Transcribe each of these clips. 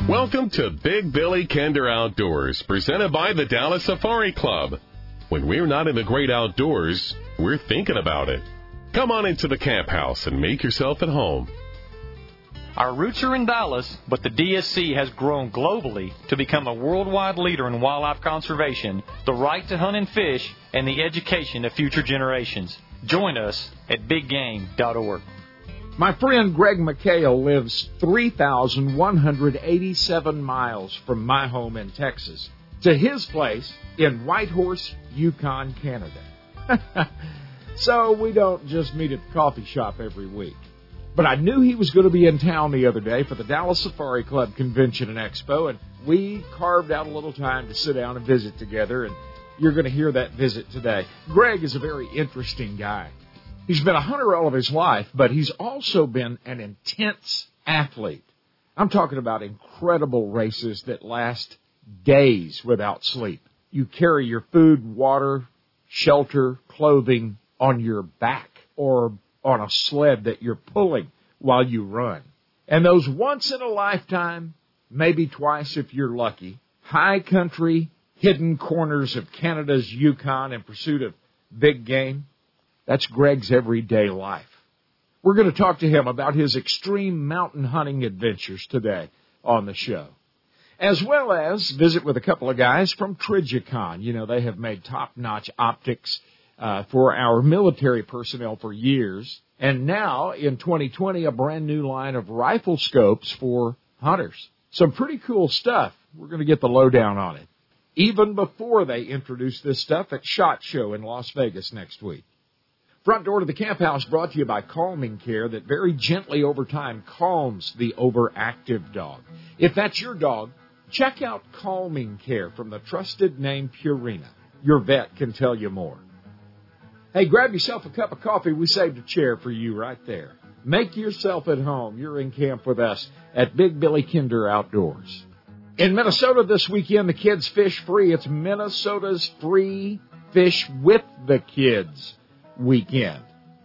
Welcome to Big Billy Kinder Outdoors, presented by the Dallas Safari Club. When we're not in the great outdoors, we're thinking about it. Come on into the camp house and make yourself at home. Our roots are in Dallas, but the DSC has grown globally to become a worldwide leader in wildlife conservation, the right to hunt and fish, and the education of future generations. Join us at biggame.org. My friend Greg McHale lives 3,187 miles from my home in Texas to his place in Whitehorse, Yukon, Canada. So we don't just meet at the coffee shop every week. But I knew he was going to be in town the other day for the Dallas Safari Club Convention and Expo, and we carved out a little time to sit down and visit together, and you're going to hear that visit today. Greg is a very interesting guy. He's been a hunter all of his life, but he's also been an intense athlete. I'm talking about incredible races that last days without sleep. You carry your food, water, shelter, clothing on your back or on a sled that you're pulling while you run. And those once-in-a-lifetime, maybe twice if you're lucky, high country, hidden corners of Canada's Yukon in pursuit of big game, that's Greg's everyday life. We're going to talk to him about his extreme mountain hunting adventures today on the show, as well as visit with a couple of guys from Trijicon. You know, they have made top-notch optics for our military personnel for years, and now in 2020, a brand new line of rifle scopes for hunters. Some pretty cool stuff. We're going to get the lowdown on it, even before they introduce this stuff at SHOT Show in Las Vegas next week. Front Door to the Camp House brought to you by Calming Care that very gently over time calms the overactive dog. If that's your dog, check out Calming Care from the trusted name Purina. Your vet can tell you more. Hey, grab yourself a cup of coffee. We saved a chair for you right there. Make yourself at home. You're in camp with us at Big Billy Kinder Outdoors. In Minnesota this weekend, the kids fish free. It's Minnesota's free Fish with the Kids weekend.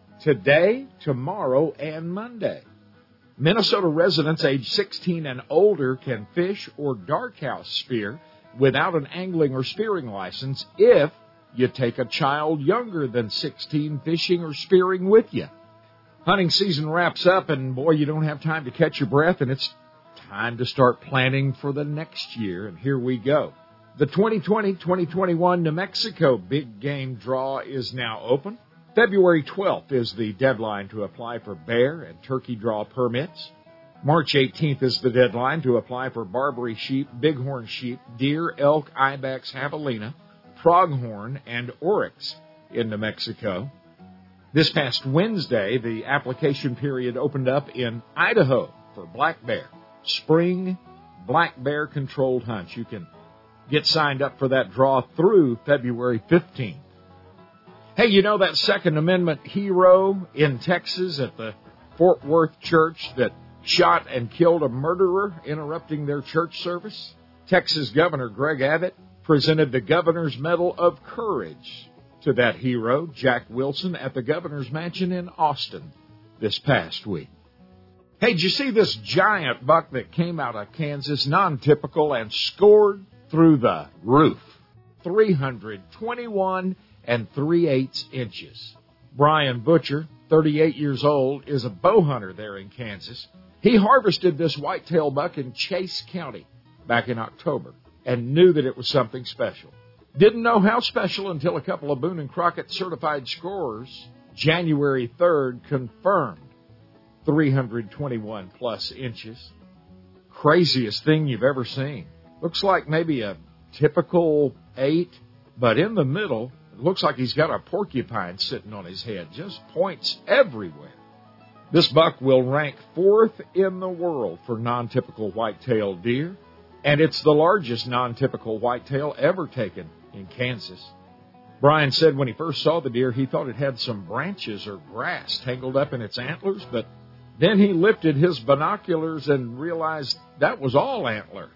Today, tomorrow, and Monday. Minnesota residents age 16 and older can fish or darkhouse spear without an angling or spearing license if you take a child younger than 16 fishing or spearing with you. Hunting season wraps up, and boy, you don't have time to catch your breath, and it's time to start planning for the next year, and here we go. The 2020-2021 New Mexico Big Game Draw is now open. February 12th is the deadline to apply for bear and turkey draw permits. March 18th is the deadline to apply for Barbary sheep, bighorn sheep, deer, elk, ibex, javelina, pronghorn, and oryx in New Mexico. This past Wednesday, the application period opened up in Idaho for black bear, spring black bear controlled hunts. You can get signed up for that draw through February 15th. Hey, you know that Second Amendment hero in Texas at the Fort Worth church that shot and killed a murderer interrupting their church service? Texas Governor Greg Abbott presented the Governor's Medal of Courage to that hero, Jack Wilson, at the Governor's Mansion in Austin this past week. Hey, did you see this giant buck that came out of Kansas, non-typical, and scored through the roof? 321 3/8 inches. Brian Butcher, 38 years old, is a bow hunter there in Kansas. He harvested this whitetail buck in Chase County back in October and knew that it was something special. Didn't know how special until a couple of Boone and Crockett certified scorers, January 3rd, confirmed 321 plus inches. Craziest thing you've ever seen. Looks like maybe a typical 8, but in the middle, it looks like he's got a porcupine sitting on his head. Just points everywhere. This buck will rank 4th in the world for non-typical white-tailed deer, and it's the largest non-typical whitetail ever taken in Kansas. Brian said when he first saw the deer, he thought it had some branches or grass tangled up in its antlers, but then he lifted his binoculars and realized that was all antler.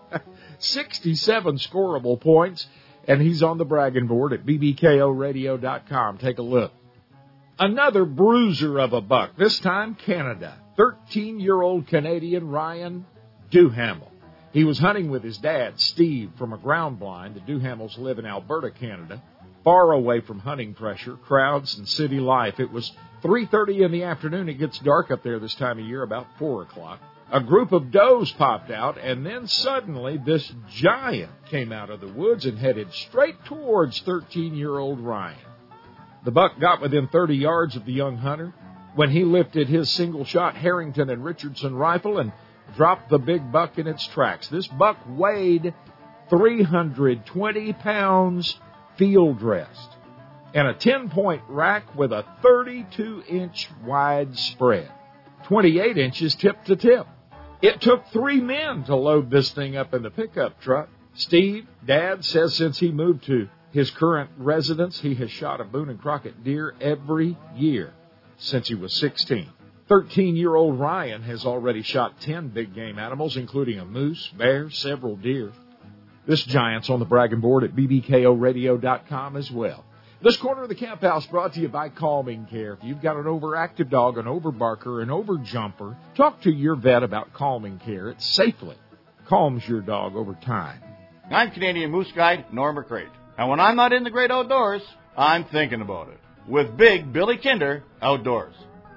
67 scoreable points, and he's on the bragging board at bbkoradio.com. Take a look. Another bruiser of a buck, this time Canada. 13-year-old Canadian Ryan Duhamel He was hunting with his dad, Steve, from a ground blind. The Duhamels live in Alberta, Canada, far away from hunting pressure, crowds, and city life. It was 3:30 in the afternoon. It gets dark up there this time of year, about 4 o'clock. A group of does popped out, and then suddenly this giant came out of the woods and headed straight towards 13-year-old Ryan. The buck got within 30 yards of the young hunter when he lifted his single-shot Harrington and Richardson rifle and dropped the big buck in its tracks. This buck weighed 320 pounds field-dressed and a 10-point rack with a 32-inch wide spread, 28 inches tip to tip. It took 3 men to load this thing up in the pickup truck. Steve, Dad, says since he moved to his current residence, he has shot a Boone and Crockett deer every year since he was 16. 13-year-old Ryan has already shot 10 big game animals, including a moose, bear, several deer. This giant's on the bragging board at bbkoradio.com as well. This corner of the Camp House brought to you by Calming Care. If you've got an overactive dog, an overbarker, an overjumper, talk to your vet about Calming Care. It safely calms your dog over time. I'm Canadian Moose Guide Norm McCrate. And when I'm not in the great outdoors, I'm thinking about it. With Big Billy Kinder Outdoors.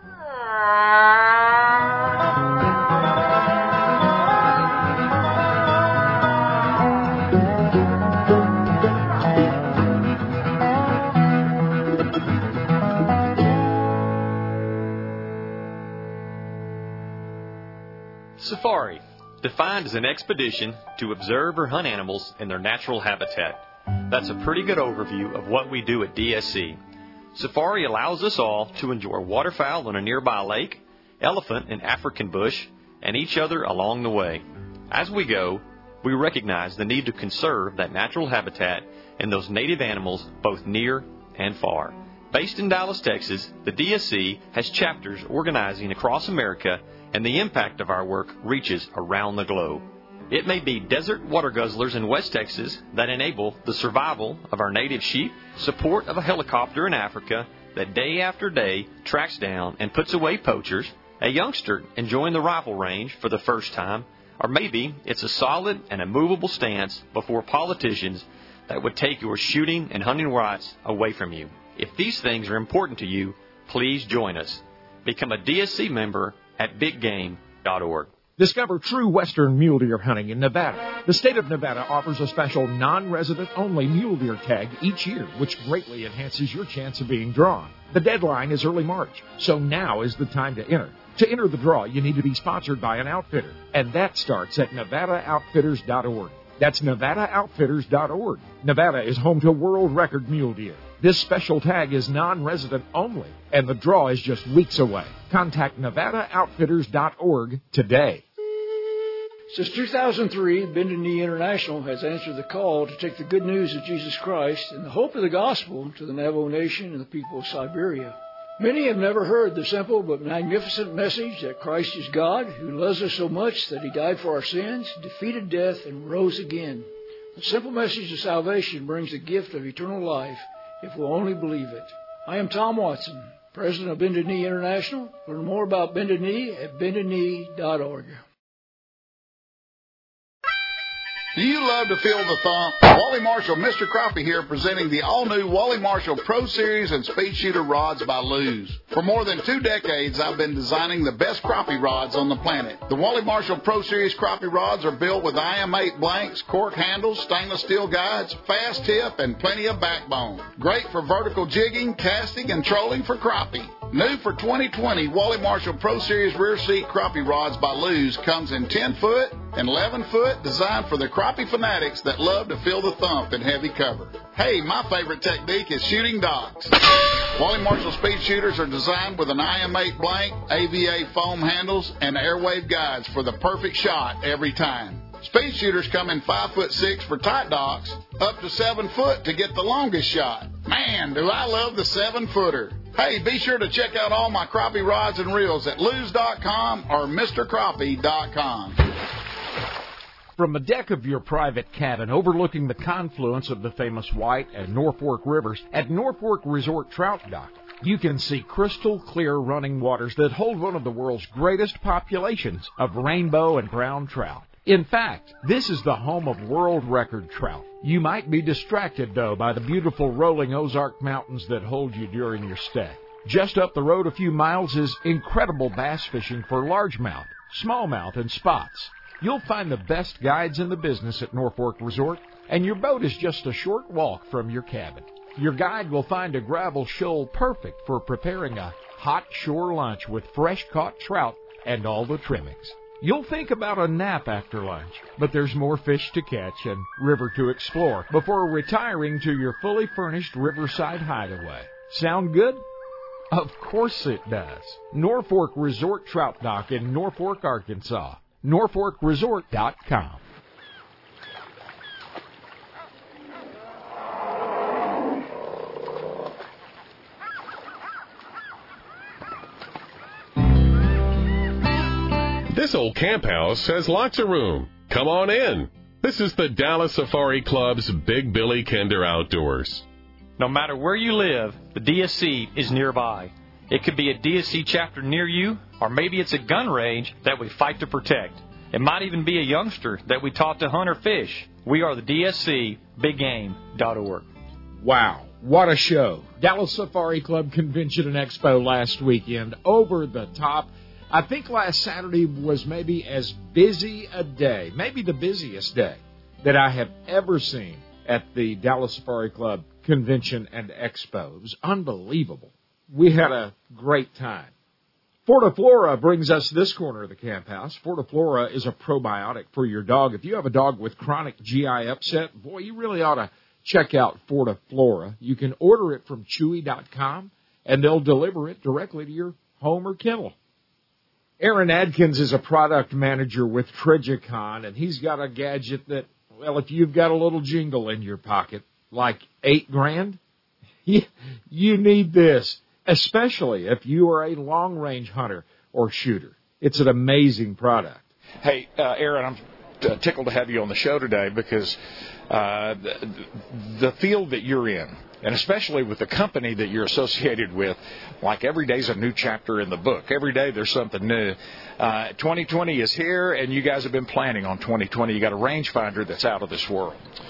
Safari, defined as an expedition to observe or hunt animals in their natural habitat. That's a pretty good overview of what we do at DSC. Safari allows us all to enjoy waterfowl on a nearby lake, elephant in African bush, and each other along the way. As we go, we recognize the need to conserve that natural habitat and those native animals both near and far. Based in Dallas, Texas, the DSC has chapters organizing across America, and the impact of our work reaches around the globe. It may be desert water guzzlers in West Texas that enable the survival of our native sheep, support of a helicopter in Africa that day after day tracks down and puts away poachers, a youngster enjoying the rifle range for the first time, or maybe it's a solid and immovable stance before politicians that would take your shooting and hunting rights away from you. If these things are important to you, please join us. Become a DSC member at biggame.org. Discover true western mule deer hunting in Nevada. The state of Nevada offers a special non-resident-only mule deer tag each year, which greatly enhances your chance of being drawn. The deadline is early March, so now is the time to enter. To enter the draw, you need to be sponsored by an outfitter, and that starts at NevadaOutfitters.org. That's NevadaOutfitters.org. Nevada is home to world record mule deer. This special tag is non-resident only, and the draw is just weeks away. Contact NevadaOutfitters.org today. Since 2003, Bended Knee International has answered the call to take the good news of Jesus Christ and the hope of the gospel to the Navajo Nation and the people of Siberia. Many have never heard the simple but magnificent message that Christ is God, who loves us so much that He died for our sins, defeated death, and rose again. The simple message of salvation brings the gift of eternal life if we'll only believe it. I am Tom Watson, President of Bended Knee International. Learn more about Bended Knee at bendedknee.org. Do you love to feel the thump? Wally Marshall, Mr. Crappie here, presenting the all-new Wally Marshall Pro Series and Speed Shooter rods by Lew's. For more than 2 decades, I've been designing the best crappie rods on the planet. The Wally Marshall Pro Series crappie rods are built with IM8 blanks, cork handles, stainless steel guides, fast tip, and plenty of backbone. Great for vertical jigging, casting, and trolling for crappie. New for 2020, Wally Marshall Pro Series rear seat crappie rods by Lew's comes in 10-foot and 11-foot, designed for the crappie fanatics that love to feel the thump in heavy cover. Hey, my favorite technique is shooting docks. Wally Marshall Speed Shooters are designed with an IM8 blank, AVA foam handles, and airwave guides for the perfect shot every time. Speed Shooters come in 5'6" for tight docks, up to 7 foot to get the longest shot. Man, do I love the 7-footer. Hey, be sure to check out all my crappie rods and reels at Lew's.com or MrCrappie.com. From the deck of your private cabin overlooking the confluence of the famous White and Norfork rivers at Norfork Resort Trout Dock, you can see crystal clear running waters that hold one of the world's greatest populations of rainbow and brown trout. In fact, this is the home of world record trout. You might be distracted, though, by the beautiful rolling Ozark Mountains that hold you during your stay. Just up the road a few miles is incredible bass fishing for largemouth, smallmouth, and spots. You'll find the best guides in the business at Norfolk Resort, and your boat is just a short walk from your cabin. Your guide will find a gravel shoal perfect for preparing a hot shore lunch with fresh-caught trout and all the trimmings. You'll think about a nap after lunch, but there's more fish to catch and river to explore before retiring to your fully furnished riverside hideaway. Sound good? Of course it does. Norfolk Resort Trout Dock in Norfolk, Arkansas. NorfolkResort.com. This old camp house has lots of room. Come on in. This is the Dallas Safari Club's Big Billy Kinder Outdoors. No matter where you live, the DSC is nearby. It could be a DSC chapter near you, or maybe it's a gun range that we fight to protect. It might even be a youngster that we taught to hunt or fish. We are the DSC, BigGame.org. Wow, what a show. Dallas Safari Club Convention and Expo last weekend. Over the top. I think last Saturday was maybe as busy a day, maybe the busiest day that I have ever seen at the Dallas Safari Club Convention and Expo. It was unbelievable. We had a great time. Fortiflora brings us this corner of the camp house. Fortiflora is a probiotic for your dog. If you have a dog with chronic GI upset, boy, you really ought to check out Fortiflora. You can order it from Chewy.com, and they'll deliver it directly to your home or kennel. Aaron Adkins is a product manager with Trigicon, and he's got a gadget that, well, if you've got a little jingle in your pocket, like $8,000, you need this, especially if you are a long-range hunter or shooter. It's an amazing product. Hey, Aaron, I'm tickled to have you on the show today because the field that you're in, and especially with the company that you're associated with, like every day's a new chapter in the book. Every day there's something new. 2020 is here, and you guys have been planning on 2020. You got a rangefinder that's out of this world.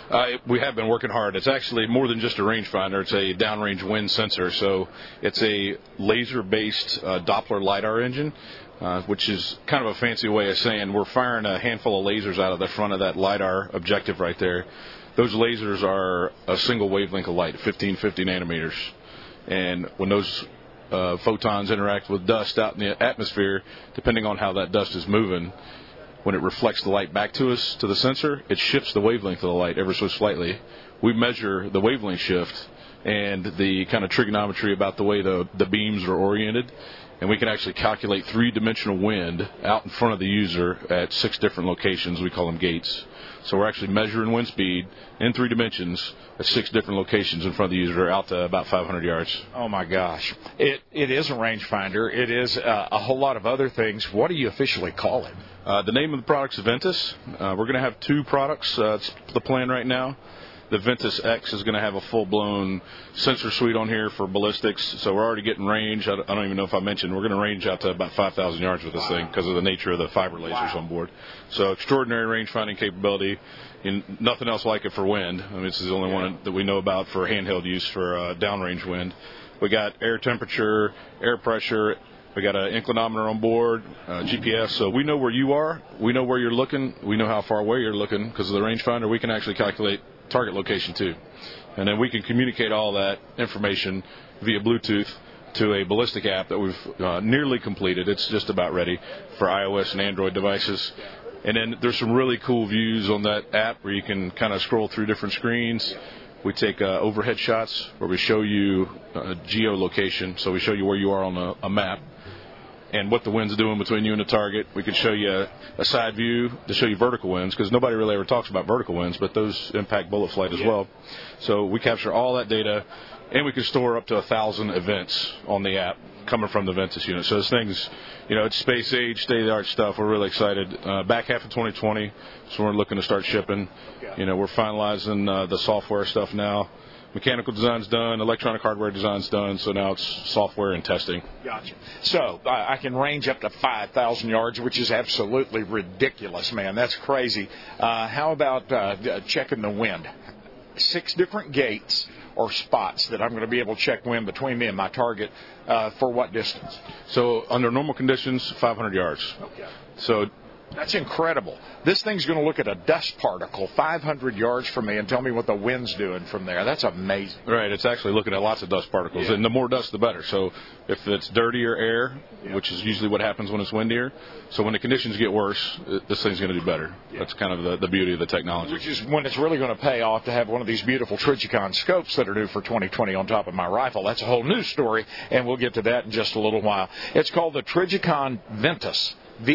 We have been working hard. It's actually more than just a rangefinder. It's a downrange wind sensor. So it's a laser-based Doppler LiDAR engine, which is kind of a fancy way of saying we're firing a handful of lasers out of the front of that LiDAR objective right there. Those lasers are a single wavelength of light, 1550 nanometers. And when those photons interact with dust out in the atmosphere, depending on how that dust is moving, when it reflects the light back to us, to the sensor, it shifts the wavelength of the light ever so slightly. We measure the wavelength shift and the kind of trigonometry about the way the beams are oriented, and we can actually calculate three-dimensional wind out in front of the user at 6 different locations. We call them gates. So we're actually measuring wind speed in 3 dimensions at 6 different locations in front of the user out to about 500 yards. Oh, my gosh. It is a rangefinder. It is a whole lot of other things. What do you officially call it? The name of the product is Ventus. We're going to have 2 products. That's the plan right now. The Ventus X is going to have a full-blown sensor suite on here for ballistics, so we're already getting range. I don't even know if I mentioned, we're going to range out to about 5,000 yards with this thing because of the nature of the fiber lasers on board. So extraordinary range-finding capability, and nothing else like it for wind. I mean, this is the only one that we know about for handheld use for downrange wind. We got air temperature, air pressure. We got an inclinometer on board, GPS, so we know where you are. We know where you're looking. We know how far away you're looking because of the rangefinder. We can actually calculate target location too, and then we can communicate all that information via Bluetooth to a ballistic app that we've nearly completed. It's just about ready for iOS and Android devices. And then there's some really cool views on that app where you can kind of scroll through different screens. We take overhead shots where we show you geolocation, so we show you where you are on a map and what the wind's doing between you and the target. We could show you a side view to show you vertical winds, because nobody really ever talks about vertical winds, but those impact bullet flight as well. So we capture all that data, and we can store up to 1,000 events on the app coming from the Ventus unit. So this thing's, it's space age, state-of-the-art stuff. We're really excited. Back half of 2020, so we're looking to start shipping. We're finalizing the software stuff now. Mechanical design's done, electronic hardware design's done, so now it's software and testing. Gotcha. So I can range up to 5,000 yards, which is absolutely ridiculous, man. That's crazy. How about checking the wind? 6 different gates or spots that I'm going to be able to check wind between me and my target for what distance? So under normal conditions, 500 yards. Okay. So that's incredible. This thing's going to look at a dust particle 500 yards from me and tell me what the wind's doing from there. That's amazing. Right. It's actually looking at lots of dust particles, and the more dust, the better. So if it's dirtier air, which is usually what happens when it's windier, so when the conditions get worse, this thing's going to do better. That's kind of the beauty of the technology. Which is when it's really going to pay off to have one of these beautiful Trijicon scopes that are due for 2020 on top of my rifle. That's a whole new story, and we'll get to that in just a little while. It's called the Trijicon Ventus.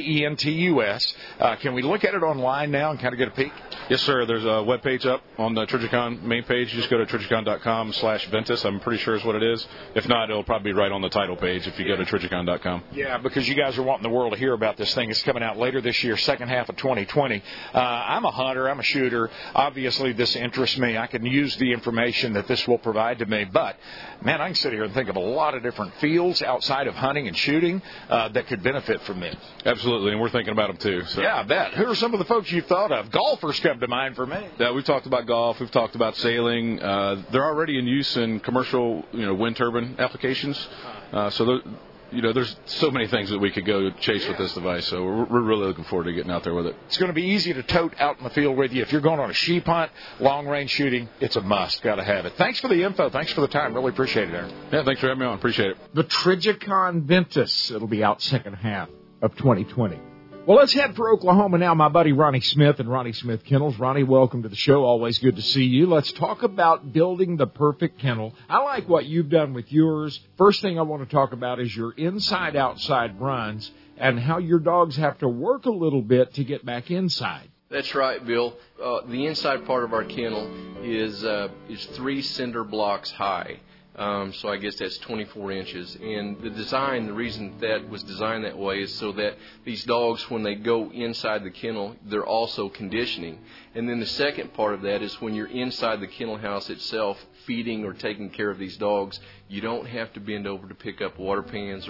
Ventus. Can we look at it online now and kind of get a peek? Yes, sir. There's a web page up on the Trijicon main page. You just go to trijicon.com/Ventus. I'm pretty sure is what it is. If not, it'll probably be right on the title page if you go to trijicon.com. Yeah, because you guys are wanting the world to hear about this thing. It's coming out later this year, second half of 2020. I'm a hunter. I'm a shooter. Obviously, this interests me. I can use the information that this will provide to me. But, man, I can sit here and think of a lot of different fields outside of hunting and shooting that could benefit from this. Absolutely, and we're thinking about them too. So. Yeah, I bet. Who are some of the folks you've thought of? Golfers come to mind for me. Yeah, we've talked about golf. We've talked about sailing. They're already in use in commercial, wind turbine applications. So there's so many things that we could go chase with this device. So we're really looking forward to getting out there with it. It's going to be easy to tote out in the field with you. If you're going on a sheep hunt, long-range shooting, it's a must. Got to have it. Thanks for the info. Thanks for the time. Really appreciate it, Aaron. Yeah, thanks for having me on. Appreciate it. The Trijicon Ventus. It'll be out second half of 2020. Well, let's head for Oklahoma now. My buddy Ronnie Smith and Ronnie Smith Kennels. Ronnie, welcome to the show. Always good to see you. Let's talk about building the perfect kennel. I like what you've done with yours. First thing I want to talk about is your inside-outside runs and how your dogs have to work a little bit to get back inside. That's right, Bill. The inside part of our kennel is 3 cinder blocks high. So I guess that's 24 inches. And the reason that was designed that way is so that these dogs, when they go inside the kennel, they're also conditioning. And then the second part of that is when you're inside the kennel house itself, feeding or taking care of these dogs, you don't have to bend over to pick up water pans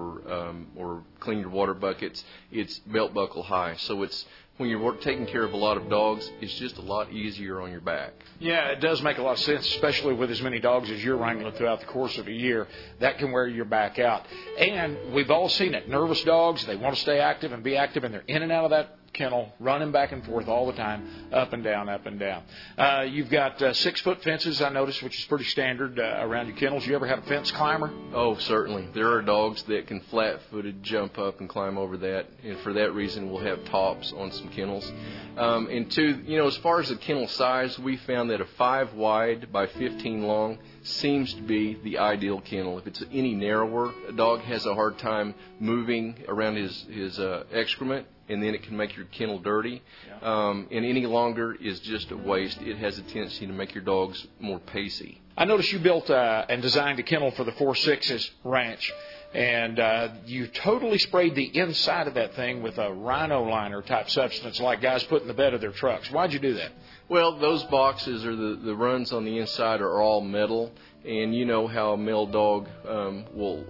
or clean your water buckets. It's belt buckle high. So when you're taking care of a lot of dogs, it's just a lot easier on your back. Yeah, it does make a lot of sense, especially with as many dogs as you're wrangling throughout the course of a year. That can wear your back out. And we've all seen it. Nervous dogs, they want to stay active and be active, and they're in and out of that kennel, running back and forth all the time, up and down, up and down. You've got 6-foot fences, I noticed, which is pretty standard around your kennels. You ever had a fence climber? Oh, certainly. There are dogs that can flat-footed jump up and climb over that, and for that reason we'll have tops on some kennels. And two, as far as the kennel size, we found that a 5 wide by 15 long seems to be the ideal kennel. If it's any narrower, a dog has a hard time moving around his excrement, and then it can make your kennel dirty. And any longer is just a waste. It has a tendency to make your dogs more pacey. I noticed you built and designed a kennel for the 4.6's ranch, and you totally sprayed the inside of that thing with a rhino liner type substance like guys put in the bed of their trucks. Why'd you do that? Well, those boxes or the runs on the inside are all metal, and you know how a male dog will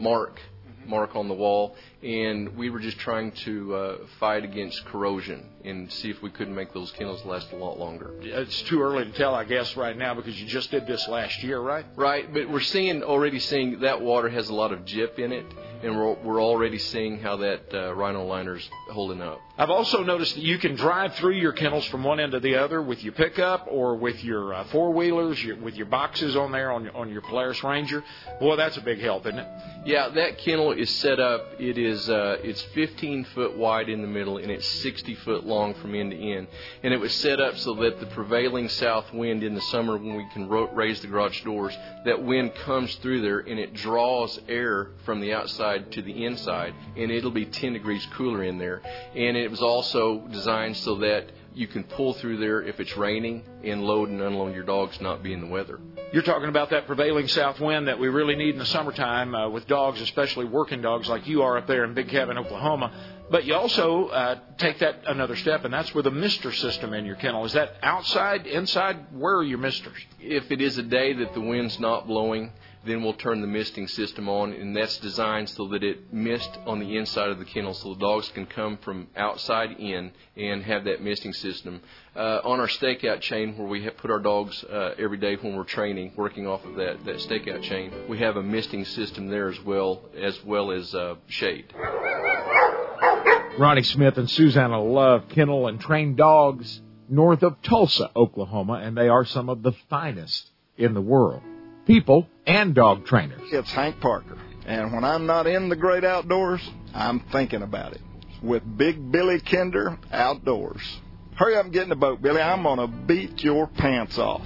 mark on the wall, and we were just trying to fight against corrosion and see if we couldn't make those kennels last a lot longer. It's too early to tell, I guess, right now, because you just did this last year, right? Right, but we're already seeing that water has a lot of gyp in it, and we're already seeing how that rhino liner's holding up. I've also noticed that you can drive through your kennels from one end to the other with your pickup or with your four-wheelers, with your boxes on there on your Polaris Ranger. Boy, that's a big help, isn't it? Yeah, that kennel is set up. It's 15 foot wide in the middle, and it's 60 foot long from end to end. And it was set up so that the prevailing south wind in the summer, when we can raise the garage doors, that wind comes through there and it draws air from the outside to the inside, and it'll be 10 degrees cooler in there. And it was also designed so that you can pull through there if it's raining and load and unload your dogs, not be in the weather. You're talking about that prevailing south wind that we really need in the summertime with dogs, especially working dogs like you are up there in Big Cabin, Oklahoma. But you also take that another step, and that's with a mister system in your kennel. Is that outside, inside? Where are your misters? If it is a day that the wind's not blowing, then we'll turn the misting system on, and that's designed so that it mist on the inside of the kennel so the dogs can come from outside in and have that misting system. On our stakeout chain, where we put our dogs every day when we're training, working off of that stakeout chain, we have a misting system there as well as shade. Ronnie Smith and Susanna love kennel and trained dogs north of Tulsa, Oklahoma, and they are some of the finest in the world. People and dog trainers. It's Hank Parker, and when I'm not in the great outdoors, I'm thinking about it. With Big Billy Kinder Outdoors. Hurry up and get in the boat, Billy. I'm going to beat your pants off.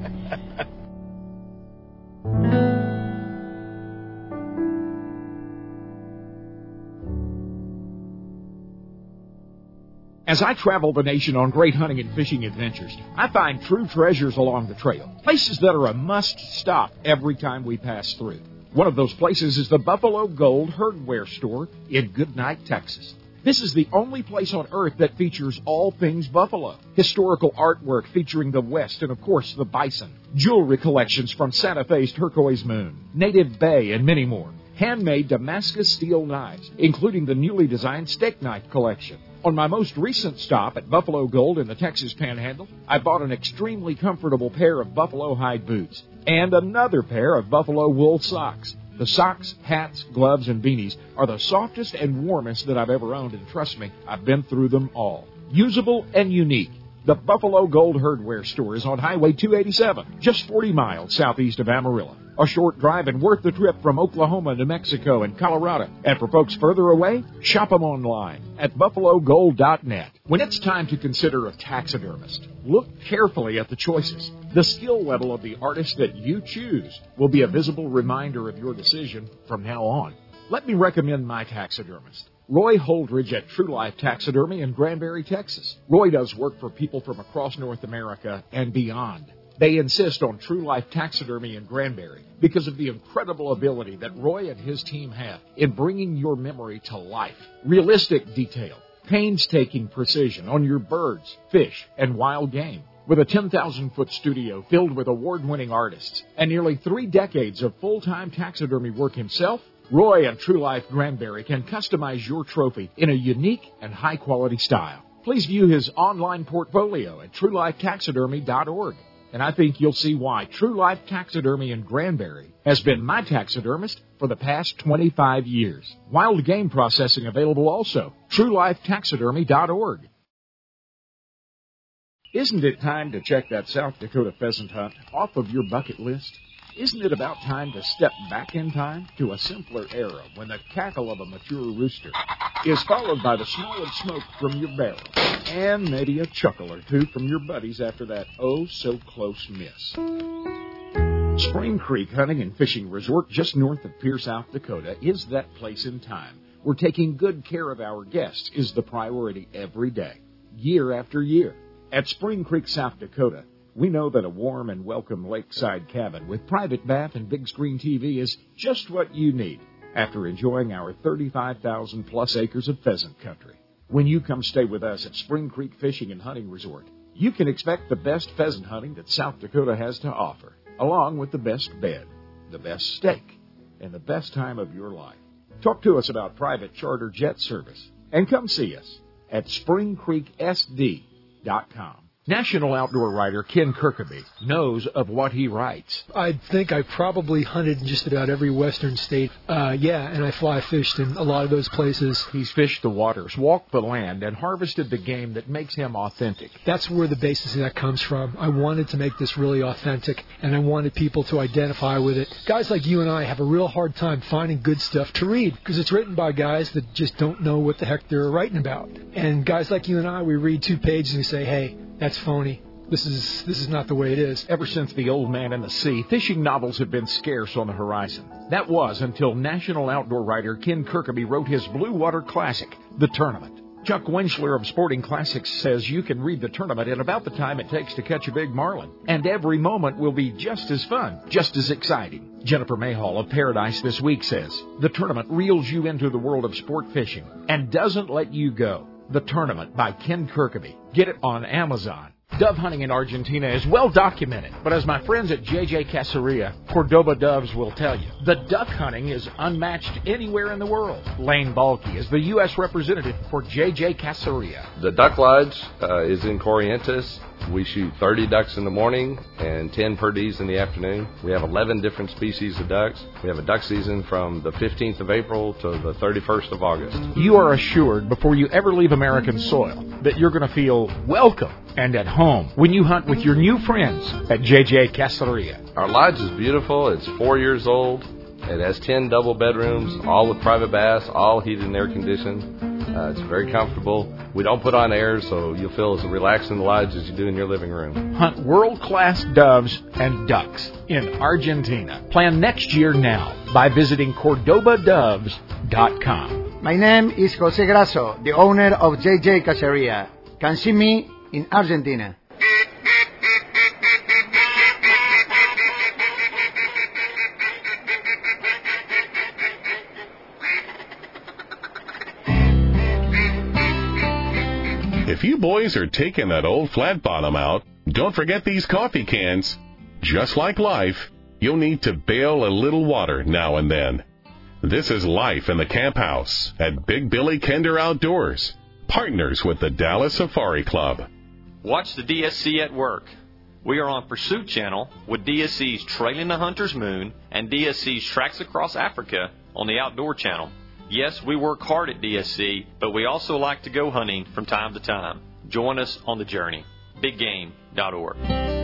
As I travel the nation on great hunting and fishing adventures, I find true treasures along the trail, places that are a must-stop every time we pass through. One of those places is the Buffalo Gold Herdware Store in Goodnight, Texas. This is the only place on earth that features all things buffalo. Historical artwork featuring the West and, of course, the bison. Jewelry collections from Santa Fe's Turquoise Moon, Native Bay, and many more. Handmade Damascus steel knives, including the newly designed steak knife collection. On my most recent stop at Buffalo Gold in the Texas Panhandle, I bought an extremely comfortable pair of buffalo hide boots and another pair of buffalo wool socks. The socks, hats, gloves, and beanies are the softest and warmest that I've ever owned, and trust me, I've been through them all. Usable and unique. The Buffalo Gold Herdware Store is on Highway 287, just 40 miles southeast of Amarillo. A short drive and worth the trip from Oklahoma, New Mexico, and Colorado. And for folks further away, shop them online at buffalogold.net. When it's time to consider a taxidermist, look carefully at the choices. The skill level of the artist that you choose will be a visible reminder of your decision from now on. Let me recommend my taxidermist, Roy Holdridge at True Life Taxidermy in Granbury, Texas. Roy does work for people from across North America and beyond. They insist on True Life Taxidermy in Granbury because of the incredible ability that Roy and his team have in bringing your memory to life. Realistic detail, painstaking precision on your birds, fish, and wild game. With a 10,000-foot studio filled with award-winning artists and nearly 3 decades of full-time taxidermy work himself, Roy and True Life Granbury can customize your trophy in a unique and high-quality style. Please view his online portfolio at truelifetaxidermy.org. And I think you'll see why True Life Taxidermy in Granbury has been my taxidermist for the past 25 years. Wild game processing available also. truelifetaxidermy.org. Isn't it time to check that South Dakota pheasant hunt off of your bucket list? Isn't it about time to step back in time to a simpler era when the cackle of a mature rooster is followed by the smell of smoke from your barrel and maybe a chuckle or two from your buddies after that oh-so-close miss? Spring Creek Hunting and Fishing Resort just north of Pierre, South Dakota is that place in time where taking good care of our guests is the priority every day, year after year. At Spring Creek, South Dakota, we know that a warm and welcome lakeside cabin with private bath and big screen TV is just what you need after enjoying our 35,000-plus acres of pheasant country. When you come stay with us at Spring Creek Fishing and Hunting Resort, you can expect the best pheasant hunting that South Dakota has to offer, along with the best bed, the best steak, and the best time of your life. Talk to us about private charter jet service, and come see us at springcreeksd.com. National outdoor writer Ken Kirkaby knows of what he writes. I think I probably hunted in just about every western state. And I fly fished in a lot of those places. He's fished the waters, walked the land, and harvested the game that makes him authentic. That's where the basis of that comes from. I wanted to make this really authentic, and I wanted people to identify with it. Guys like you and I have a real hard time finding good stuff to read because it's written by guys that just don't know what the heck they're writing about. And guys like you and I, we read 2 pages and we say, hey, that's phony. This is not the way it is. Ever since The Old Man and the Sea, fishing novels have been scarce on the horizon. That was until national outdoor writer Ken Kirkaby wrote his Blue Water classic, The Tournament. Chuck Winchler of Sporting Classics says you can read the tournament in about the time it takes to catch a big marlin. And every moment will be just as fun, just as exciting. Jennifer Mayhall of Paradise This Week says the tournament reels you into the world of sport fishing and doesn't let you go. The Tournament by Ken Kirkaby. Get it on Amazon. Dove hunting in Argentina is well documented, but as my friends at JJ Caceria, Cordoba Doves will tell you, the duck hunting is unmatched anywhere in the world. Lane Balky is the U.S. representative for JJ Caceria. The Duck Lodge is in Corrientes. We shoot 30 ducks in the morning and 10 perdees in the afternoon. We have 11 different species of ducks. We have a duck season from the 15th of April to the 31st of August. You are assured before you ever leave American soil that you're going to feel welcome and at home when you hunt with your new friends at JJ Caceria. Our lodge is beautiful. It's 4 years old. It has 10 double bedrooms, all with private baths, all heated and air conditioned. It's very comfortable. We don't put on air, so you'll feel as relaxed in the lodge as you do in your living room. Hunt world-class doves and ducks in Argentina. Plan next year now by visiting CordobaDoves.com. My name is Jose Grasso, the owner of JJ Caceria. Can see me in Argentina. If you boys are taking that old flat bottom out, don't forget these coffee cans. Just like life, you'll need to bail a little water now and then. This is life in the camp house at Big Billy Kinder Outdoors, partners with the Dallas Safari Club. Watch the DSC at work. We are on Pursuit Channel with DSC's Trailing the Hunter's Moon and DSC's Tracks Across Africa on the Outdoor Channel. Yes, we work hard at DSC, but we also like to go hunting from time to time. Join us on the journey. BigGame.org.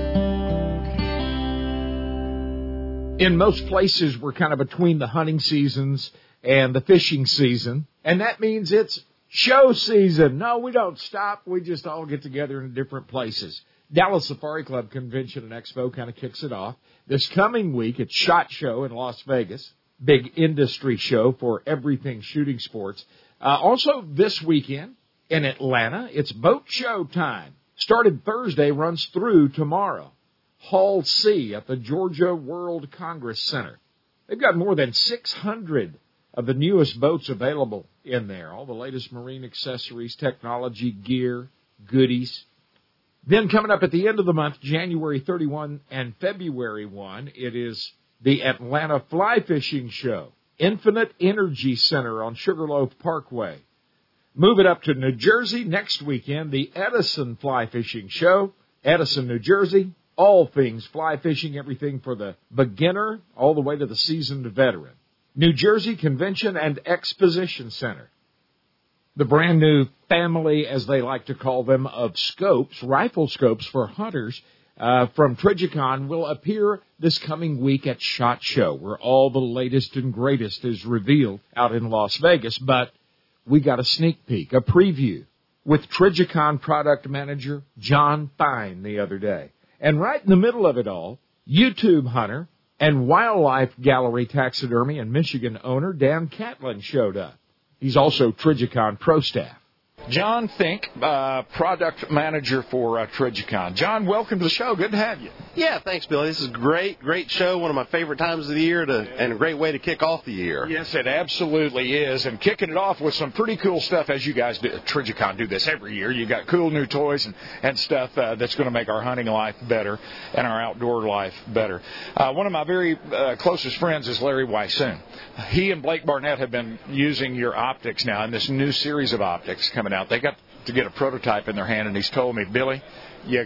In most places, we're kind of between the hunting seasons and the fishing season, and that means it's show season. No, we don't stop. We just all get together in different places. Dallas Safari Club Convention and Expo kind of kicks it off. This coming week, it's SHOT Show in Las Vegas. Big industry show for everything shooting sports. Also this weekend in Atlanta, it's boat show time. Started Thursday, runs through tomorrow. Hall C at the Georgia World Congress Center. They've got more than 600 of the newest boats available in there. All the latest marine accessories, technology, gear, goodies. Then coming up at the end of the month, January 31 and February 1, it is the Atlanta Fly Fishing Show, Infinite Energy Center on Sugarloaf Parkway. Move it up to New Jersey next weekend, the Edison Fly Fishing Show, Edison, New Jersey. All things fly fishing, everything for the beginner all the way to the seasoned veteran. New Jersey Convention and Exposition Center. The brand new family, as they like to call them, of scopes, rifle scopes for hunters, from Trijicon will appear this coming week at SHOT Show, where all the latest and greatest is revealed out in Las Vegas. But we got a sneak peek, a preview, with Trijicon product manager John Fine the other day. And right in the middle of it all, YouTube hunter and wildlife gallery taxidermy and Michigan owner Dan Catlin showed up. He's also Trijicon Pro Staff. John Fink, product manager for Trijicon. John, welcome to the show. Good to have you. Yeah, thanks, Billy. This is a great show. One of my favorite times of the year and a great way to kick off the year. Yes, it absolutely is. And kicking it off with some pretty cool stuff, as you guys do. Trijicon do this every year. You got cool new toys and stuff that's going to make our hunting life better and our outdoor life better. One of my very closest friends is Larry Weissoon. He and Blake Barnett have been using your optics now in this new series of optics coming out. They got to get a prototype in their hand, and he's told me, Billy, you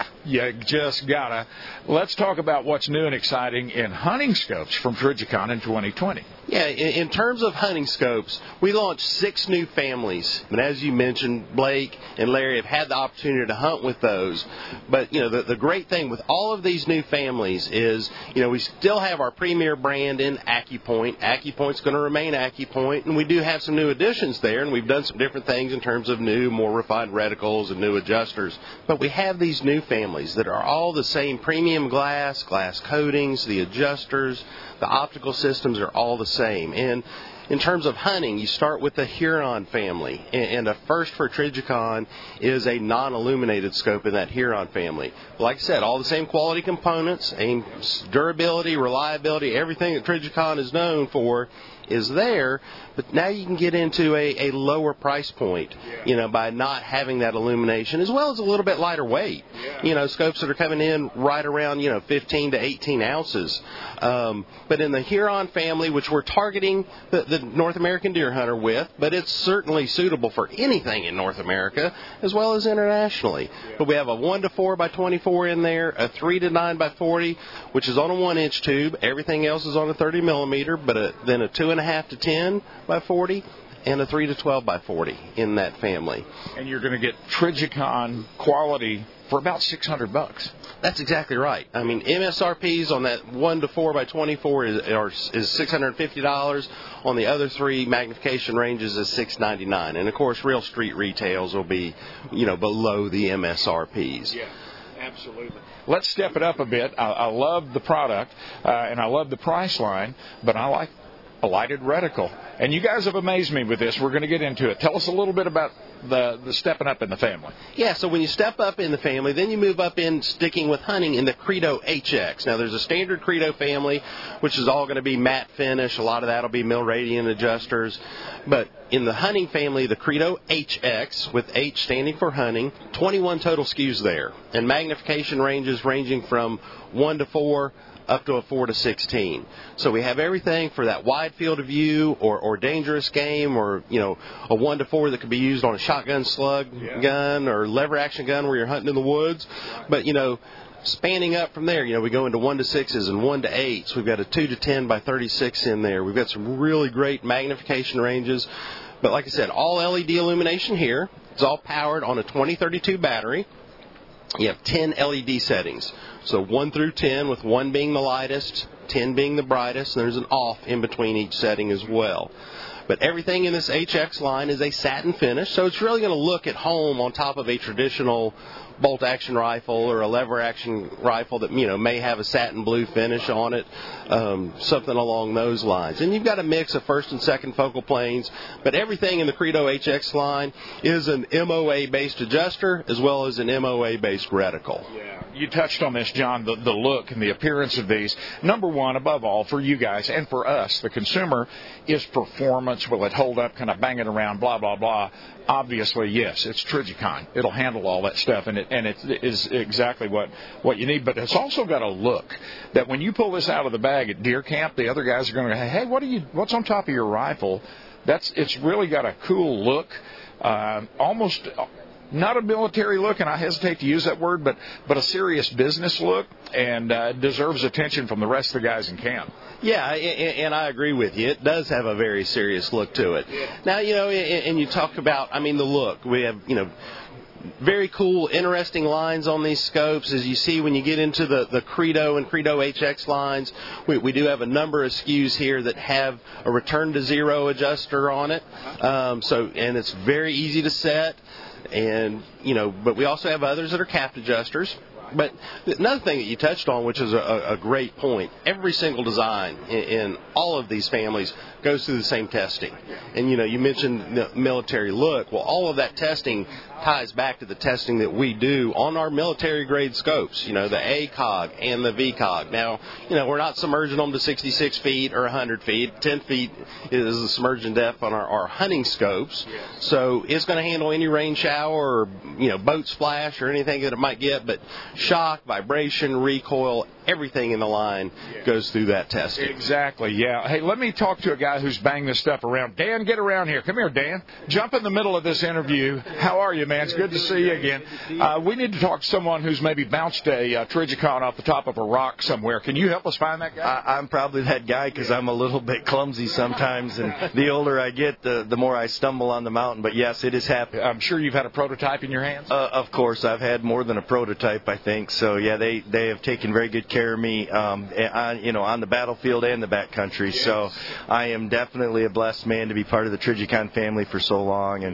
just gotta. Let's talk about what's new and exciting in hunting scopes from Trijicon in 2020. Yeah, in terms of hunting scopes, we launched 6 new families. And as you mentioned, Blake and Larry have had the opportunity to hunt with those. But, the great thing with all of these new families is, we still have our premier brand in AccuPoint. AccuPoint's going to remain AccuPoint. And we do have some new additions there. And we've done some different things in terms of new, more refined reticles and new adjusters. But we have these new families that are all the same premium glass coatings, the adjusters, the optical systems are all the same. And in terms of hunting, you start with the Huron family, and a first for Trijicon is a non-illuminated scope in that Huron family. Like I said, all the same quality components, durability, reliability, everything that Trijicon is known for is there, but now you can get into a lower price point, by not having that illumination, as well as a little bit lighter weight. Scopes that are coming in right around, 15 to 18 ounces. But in the Huron family, which we're targeting the North American deer hunter with, but it's certainly suitable for anything in North America, as well as internationally. But we have a 1 to 4 by 24 in there, a 3 to 9 by 40, which is on a 1-inch tube. Everything else is on a 30 millimeter, but then a 2.5 to 10 by 40, and a 3 to 12 by 40 in that family. And you're going to get Trijicon quality for about $600. That's exactly right. I mean, MSRPs on that 1 to 4 by 24 is $650. On the other three magnification ranges is $699. And of course, real street retails will be, below the MSRPs. Yeah. Absolutely. Let's step it up a bit. I love the product, and I love the price line, but I like a lighted reticle. And you guys have amazed me with this. We're going to get into it. Tell us a little bit about the stepping up in the family. Yeah, so when you step up in the family, then you move up in sticking with hunting in the Credo HX. Now, there's a standard Credo family, which is all going to be matte finish. A lot of that will be Milradian adjusters. But in the hunting family, the Credo HX, with H standing for hunting, 21 total SKUs there. And magnification ranges ranging from 1 to 4 up to a 4 to 16. So we have everything for that wide field of view or dangerous game, or, a 1 to 4 that could be used on a shotgun slug gun or lever action gun where you're hunting in the woods. But, spanning up from there, we go into 1 to 6s and 1 to 8s. We've got a 2 to 10 by 36 in there. We've got some really great magnification ranges. But like I said, all LED illumination here. It's all powered on a 2032 battery. You have 10 LED settings. So 1 through 10, with 1 being the lightest, 10 being the brightest, and there's an off in between each setting as well. But everything in this HX line is a satin finish, so it's really going to look at home on top of a traditional bolt-action rifle or a lever-action rifle that, may have a satin blue finish on it, something along those lines. And you've got a mix of first and second focal planes, but everything in the Credo HX line is an MOA-based adjuster as well as an MOA-based reticle. Yeah. You touched on this, John, the look and the appearance of these. Number one, above all, for you guys and for us, the consumer, is performance. Will it hold up? Can I bang it around? Blah, blah, blah. Obviously, yes, it's Trijicon. It'll handle all that stuff, and it is exactly what you need. But it's also got a look that when you pull this out of the bag at deer camp, the other guys are going to go, hey, what's on top of your rifle? It's really got a cool look, almost not a military look, and I hesitate to use that word, but a serious business look, and deserves attention from the rest of the guys in camp. Yeah, and I agree with you. It does have a very serious look to it. Now, and you talk about, the look. We have, very cool, interesting lines on these scopes. As you see when you get into the Credo and Credo HX lines, we do have a number of SKUs here that have a return to zero adjuster on it. And it's very easy to set. And, but we also have others that are capped adjusters. But another thing that you touched on, which is a great point, every single design in all of these families goes through the same testing. And, you mentioned the military look. Well, all of that testing ties back to the testing that we do on our military-grade scopes, the ACOG and the VCOG. Now, we're not submerging them to 66 feet or 100 feet. 10 feet is the submersion depth on our hunting scopes. So it's going to handle any rain shower or, boat splash or anything that it might get. But shock, vibration, recoil, everything in the line goes through that testing. Exactly, yeah. Hey, let me talk to a guy who's banged this stuff around. Dan, get around here. Come here, Dan. Jump in the middle of this interview. How are you, man? It's good to see you again. We need to talk to someone who's maybe bounced a Trijicon off the top of a rock somewhere. Can you help us find that guy? I'm probably that guy because I'm a little bit clumsy sometimes, and the older I get, the more I stumble on the mountain. But yes, it has happened. I'm sure you've had a prototype in your hands? Of course. I've had more than a prototype, I think. So, yeah, they have taken very good care of me, on the battlefield and the backcountry. Yes. So I am definitely a blessed man to be part of the Trijicon family for so long.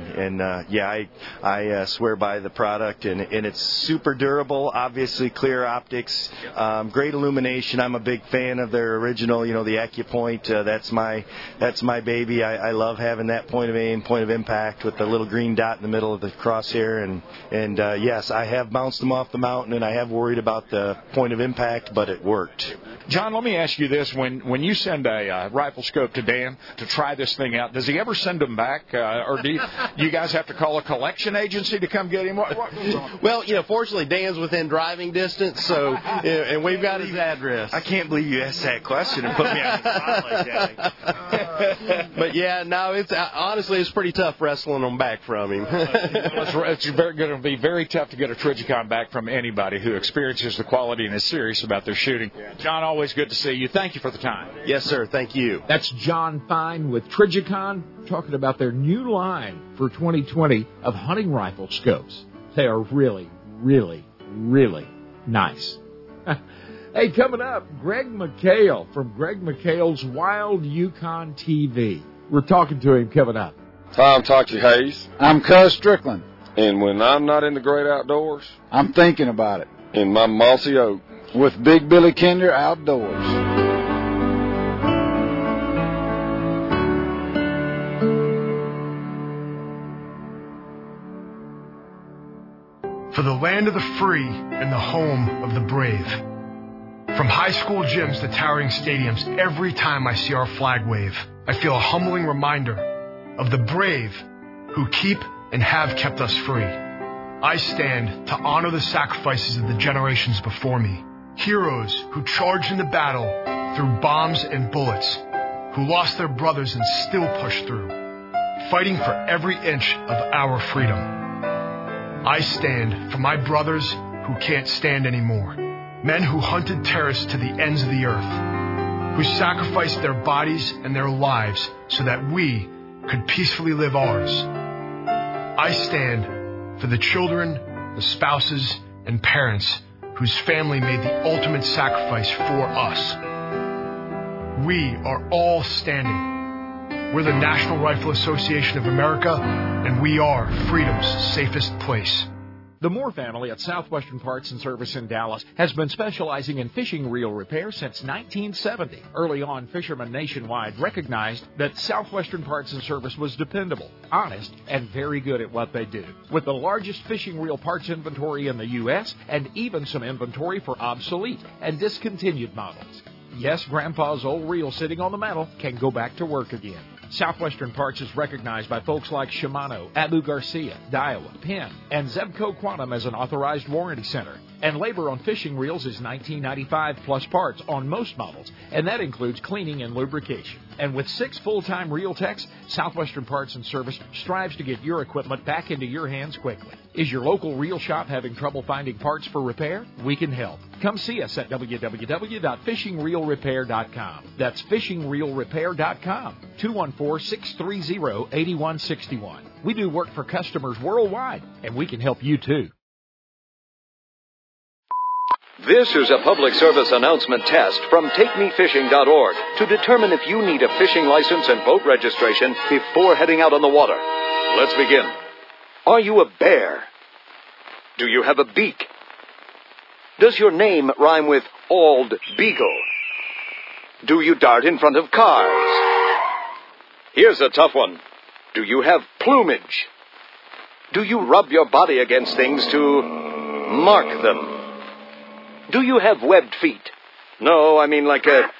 I swear by the product, and it's super durable. Obviously, clear optics, great illumination. I'm a big fan of their original, the AccuPoint. That's my baby. I love having that point of aim, point of impact with the little green dot in the middle of the crosshair. And yes, I have bounced them off the mountain, and I have worried about the point of impact, but it worked. John, let me ask you this. When you send a rifle scope to Dan to try this thing out, does he ever send them back? Or do you guys have to call a collection agency to come get him? What goes on? Well, fortunately, Dan's within driving distance, so and we've got his address. I can't believe you asked that question and put me on the spot like that. But yeah, no, it's pretty tough wrestling them back from him. It's going to be very tough to get a Trijicon back from anybody who experiences the quality and is serious about their shooting. John, always good to see you. Thank you for the time. Yes, sir. Thank you. That's John Fine with Trijicon talking about their new line for 2020 of hunting rifle scopes. They are really, really, really nice. Hey, coming up, Greg McHale from Greg McHale's Wild Yukon TV. We're talking to him coming up. Hi, I'm Toxie Hayes. I'm Cuz Strickland. And when I'm not in the great outdoors, I'm thinking about it. In my mossy oak. With Big Billy Kinder Outdoors. For the land of the free and the home of the brave. From high school gyms to towering stadiums, every time I see our flag wave, I feel a humbling reminder of the brave who keep and have kept us free. I stand to honor the sacrifices of the generations before me. Heroes who charged into battle through bombs and bullets, who lost their brothers and still pushed through, fighting for every inch of our freedom. I stand for my brothers who can't stand anymore. Men who hunted terrorists to the ends of the earth, who sacrificed their bodies and their lives so that we could peacefully live ours. I stand for the children, the spouses, and parents whose family made the ultimate sacrifice for us. We are all standing. We're the National Rifle Association of America, and we are freedom's safest place. The Moore family at Southwestern Parts and Service in Dallas has been specializing in fishing reel repair since 1970. Early on, fishermen nationwide recognized that Southwestern Parts and Service was dependable, honest, and very good at what they do. With the largest fishing reel parts inventory in the U.S. and even some inventory for obsolete and discontinued models. Yes, Grandpa's old reel sitting on the mantel can go back to work again. Southwestern Parts is recognized by folks like Shimano, Abu Garcia, Daiwa, Penn, and Zebco Quantum as an authorized warranty center. And labor on fishing reels is $19.95 plus parts on most models, and that includes cleaning and lubrication. And with 6 full-time reel techs, Southwestern Parts and Service strives to get your equipment back into your hands quickly. Is your local reel shop having trouble finding parts for repair? We can help. Come see us at www.fishingreelrepair.com. That's fishingreelrepair.com. 214-630-8161. We do work for customers worldwide, and we can help you too. This is a public service announcement test from TakeMeFishing.org to determine if you need a fishing license and boat registration before heading out on the water. Let's begin. Are you a bear? Do you have a beak? Does your name rhyme with Ald Beagle? Do you dart in front of cars? Here's a tough one. Do you have plumage? Do you rub your body against things to mark them? Do you have webbed feet? No, I mean like a...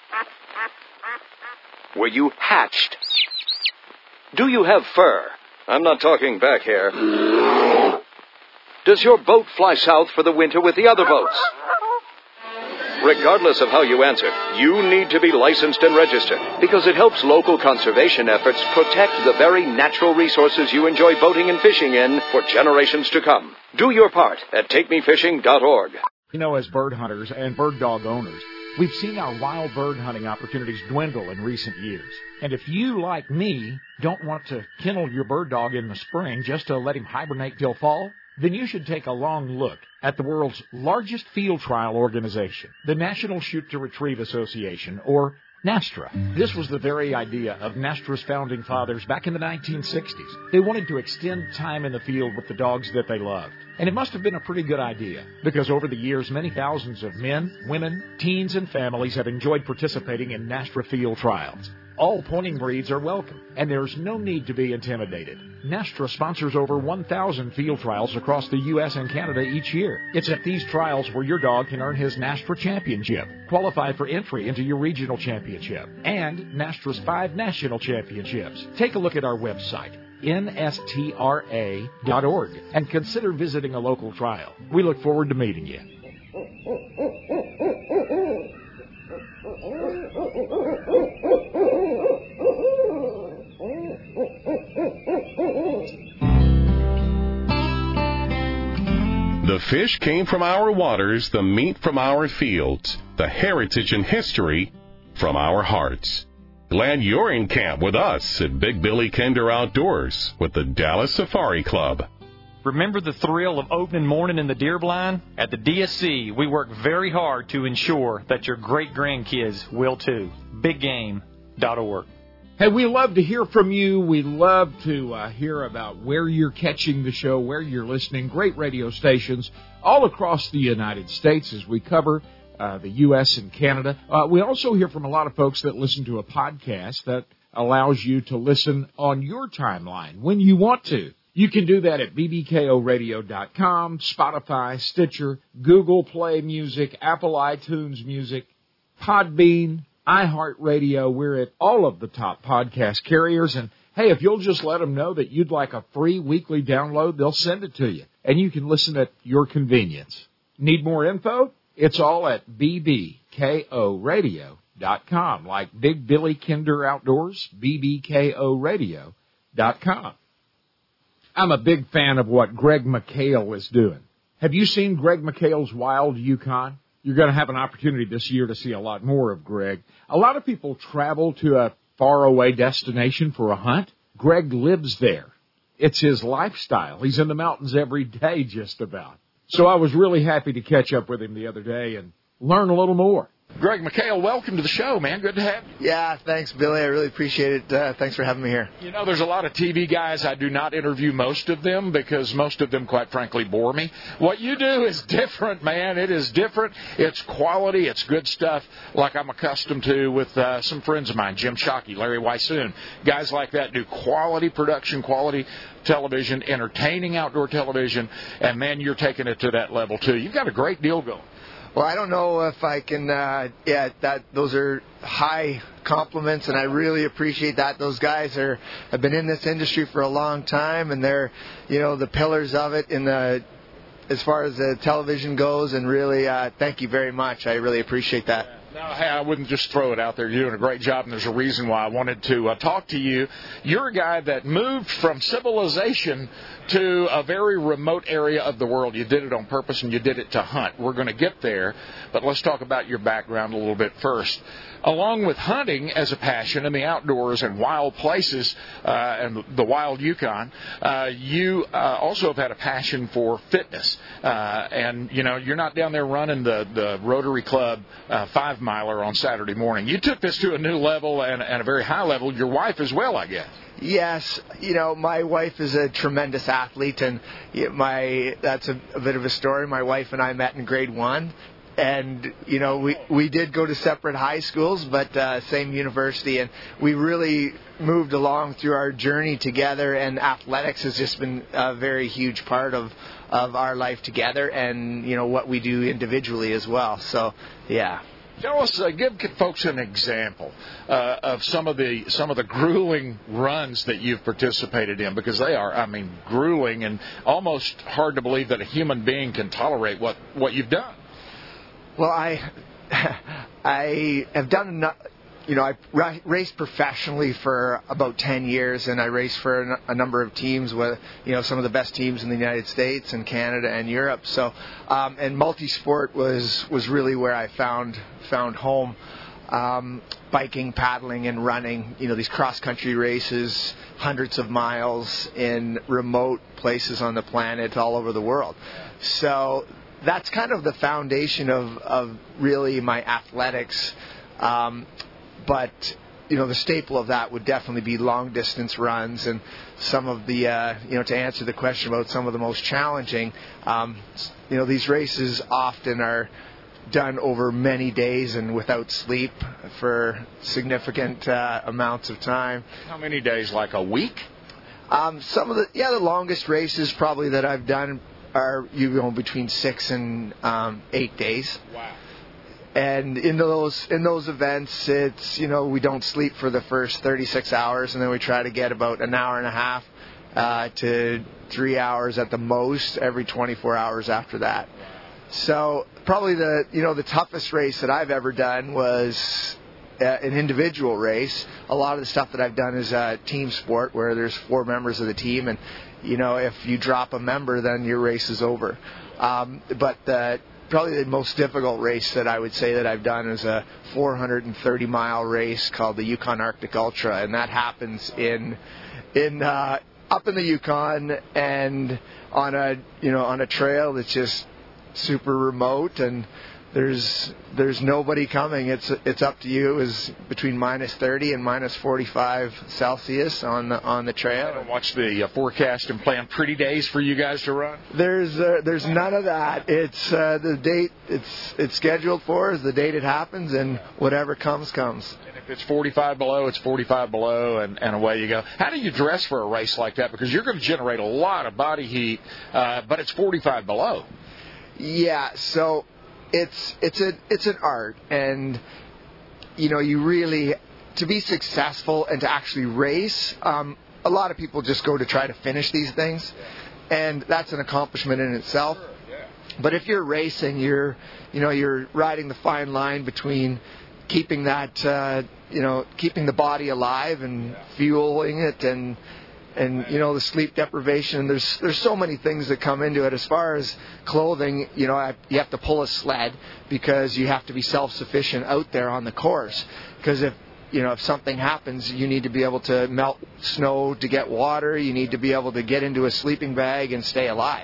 Were you hatched? Do you have fur? I'm not talking back hair. Does your boat fly south for the winter with the other boats? Regardless of how you answer, you need to be licensed and registered because it helps local conservation efforts protect the very natural resources you enjoy boating and fishing in for generations to come. Do your part at TakeMeFishing.org. You know, as bird hunters and bird dog owners, we've seen our wild bird hunting opportunities dwindle in recent years. And if you, like me, don't want to kennel your bird dog in the spring just to let him hibernate till fall, then you should take a long look at the world's largest field trial organization, the National Shoot to Retrieve Association, or NASTRA. This was the very idea of NASTRA's founding fathers back in the 1960s. They wanted to extend time in the field with the dogs that they loved. And it must have been a pretty good idea, because over the years, many thousands of men, women, teens, and families have enjoyed participating in NASTRA field trials. All pointing breeds are welcome, and there's no need to be intimidated. NASTRA sponsors over 1,000 field trials across the U.S. and Canada each year. It's at these trials where your dog can earn his NASTRA championship, qualify for entry into your regional championship, and NASTRA's 5 national championships. Take a look at our website, nstra.org, and consider visiting a local trial. We look forward to meeting you. The fish came from our waters, the meat from our fields, the heritage and history from our hearts. Glad you're in camp with us at Big Billy Kinder Outdoors with the Dallas Safari Club. Remember the thrill of opening morning in the deer blind? At the DSC, we work very hard to ensure that your great-grandkids will too. BigGame.org. Hey, we love to hear from you. We love to hear about where you're catching the show, where you're listening. Great radio stations all across the United States as we cover the U.S. and Canada. We also hear from a lot of folks that listen to a podcast that allows you to listen on your timeline when you want to. You can do that at bbkoradio.com, Spotify, Stitcher, Google Play Music, Apple iTunes Music, Podbean, iHeartRadio. We're at all of the top podcast carriers. And, hey, if you'll just let them know that you'd like a free weekly download, they'll send it to you. And you can listen at your convenience. Need more info? It's all at bbkoradio.com, like Big Billy Kinder Outdoors, bbkoradio.com. I'm a big fan of what Greg McHale is doing. Have you seen Greg McHale's Wild Yukon? You're going to have an opportunity this year to see a lot more of Greg. A lot of people travel to a faraway destination for a hunt. Greg lives there. It's his lifestyle. He's in the mountains every day just about. So I was really happy to catch up with him the other day and learn a little more. Greg McHale, welcome to the show, man. Good to have you. Yeah, thanks, Billy. I really appreciate it. Thanks for having me here. You know, there's a lot of TV guys. I do not interview most of them because most of them, quite frankly, bore me. What you do is different, man. It is different. It's quality. It's good stuff like I'm accustomed to with some friends of mine, Jim Shockey, Larry Weissoon. Guys like that do quality production, quality television, entertaining outdoor television, and, man, you're taking it to that level, too. You've got a great deal going. Well, I don't know if I can, those are high compliments, and I really appreciate that. Those guys have been in this industry for a long time, and they're, the pillars of it as far as the television goes, and really, thank you very much. I really appreciate that. No, hey, I wouldn't just throw it out there. You're doing a great job, and there's a reason why I wanted to talk to you. You're a guy that moved from civilization to a very remote area of the world. You did it on purpose, and you did it to hunt. We're going to get there, but let's talk about your background a little bit first. Along with hunting as a passion in the outdoors and wild places and the wild Yukon, you also have had a passion for fitness. And, you're not down there running the Rotary Club 5-miler on Saturday morning. You took this to a new level and a very high level. Your wife as well, I guess. Yes, my wife is a tremendous athlete, and that's a bit of a story. My wife and I met in grade 1. And, we did go to separate high schools, but same university. And we really moved along through our journey together. And athletics has just been a very huge part of our life together and, what we do individually as well. So, yeah. Tell us, give folks an example of some of the grueling runs that you've participated in, because they are, grueling and almost hard to believe that a human being can tolerate what you've done. Well, I have done I raced professionally for about 10 years, and I raced for a number of teams with, some of the best teams in the United States and Canada and Europe. So, and multi-sport was really where I found home. biking, paddling, and running, these cross-country races, hundreds of miles in remote places on the planet all over the world. So that's kind of the foundation of really my athletics. But the staple of that would definitely be long-distance runs, and some of the, to answer the question about some of the most challenging, these races often are done over many days and without sleep for significant amounts of time. How many days, like a week? Some of the longest races probably that I've done are between 6 and 8 days. Wow. And in those events, it's we don't sleep for the first 36 hours, and then we try to get about an hour and a half to 3 hours at the most every 24 hours after that. So probably the toughest race that I've ever done was an individual race. A lot of the stuff that I've done is a team sport where there's 4 members of the team, and if you drop a member, then your race is over. But probably the most difficult race that I would say that I've done is a 430-mile race called the Yukon Arctic Ultra, and that happens up in the Yukon and on a trail that's just super remote, and there's nobody coming. It's up to you. Is between minus 30 and minus 45 Celsius on the trail. Watch the forecast and plan pretty days for you guys to run. There's none of that. It's the date it's scheduled for is the date it happens, and whatever comes. And if it's 45 below, it's 45 below, and away you go. How do you dress for a race like that? Because you're going to generate a lot of body heat, but it's 45 below. Yeah, so it's an art, and you really, to be successful and to actually race, a lot of people just go to try to finish these things, and that's an accomplishment in itself. But if you're racing, you're riding the fine line between keeping that keeping the body alive and fueling it, and the sleep deprivation. There's so many things that come into it. As far as clothing, you have to pull a sled because you have to be self-sufficient out there on the course. Because if something happens, you need to be able to melt snow to get water. You need to be able to get into a sleeping bag and stay alive.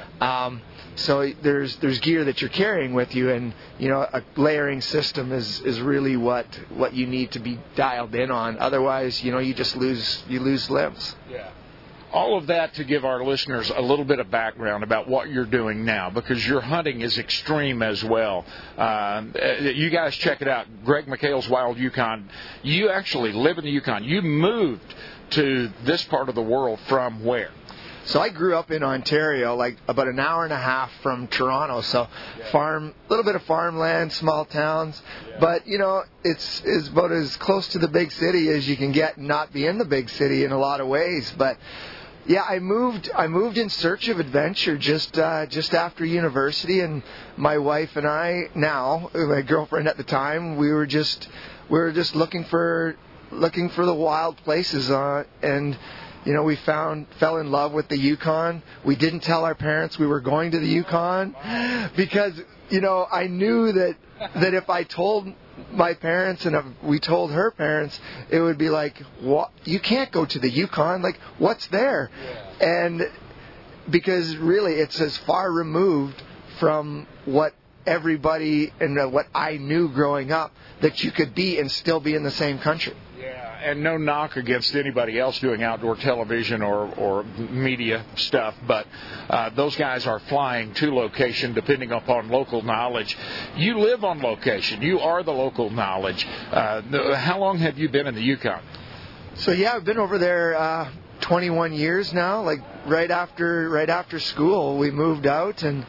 So there's gear that you're carrying with you, and a layering system is really what you need to be dialed in on. Otherwise, you just lose limbs. Yeah. All of that to give our listeners a little bit of background about what you're doing now, because your hunting is extreme as well. You guys check it out, Greg McHale's Wild Yukon. You actually live in the Yukon. You moved to this part of the world from where? So I grew up in Ontario, like about an hour and a half from Toronto. So a little bit of farmland, small towns, but it's about as close to the big city as you can get and not be in the big city in a lot of ways. But yeah, I moved in search of adventure just after university, and my wife and I, now my girlfriend at the time, we were just looking for the wild places, and we fell in love with the Yukon. We didn't tell our parents we were going to the Yukon because, I knew that if I told my parents and if we told her parents, it would be like, what? You can't go to the Yukon. Like, what's there? Yeah. And because really it's as far removed from what everybody and what I knew growing up that you could be and still be in the same country. And no knock against anybody else doing outdoor television or media stuff, but those guys are flying to location depending upon local knowledge. You live on location. You are the local knowledge. How long have you been in the Yukon? So yeah, I've been over there 21 years now. Like right after school, we moved out, and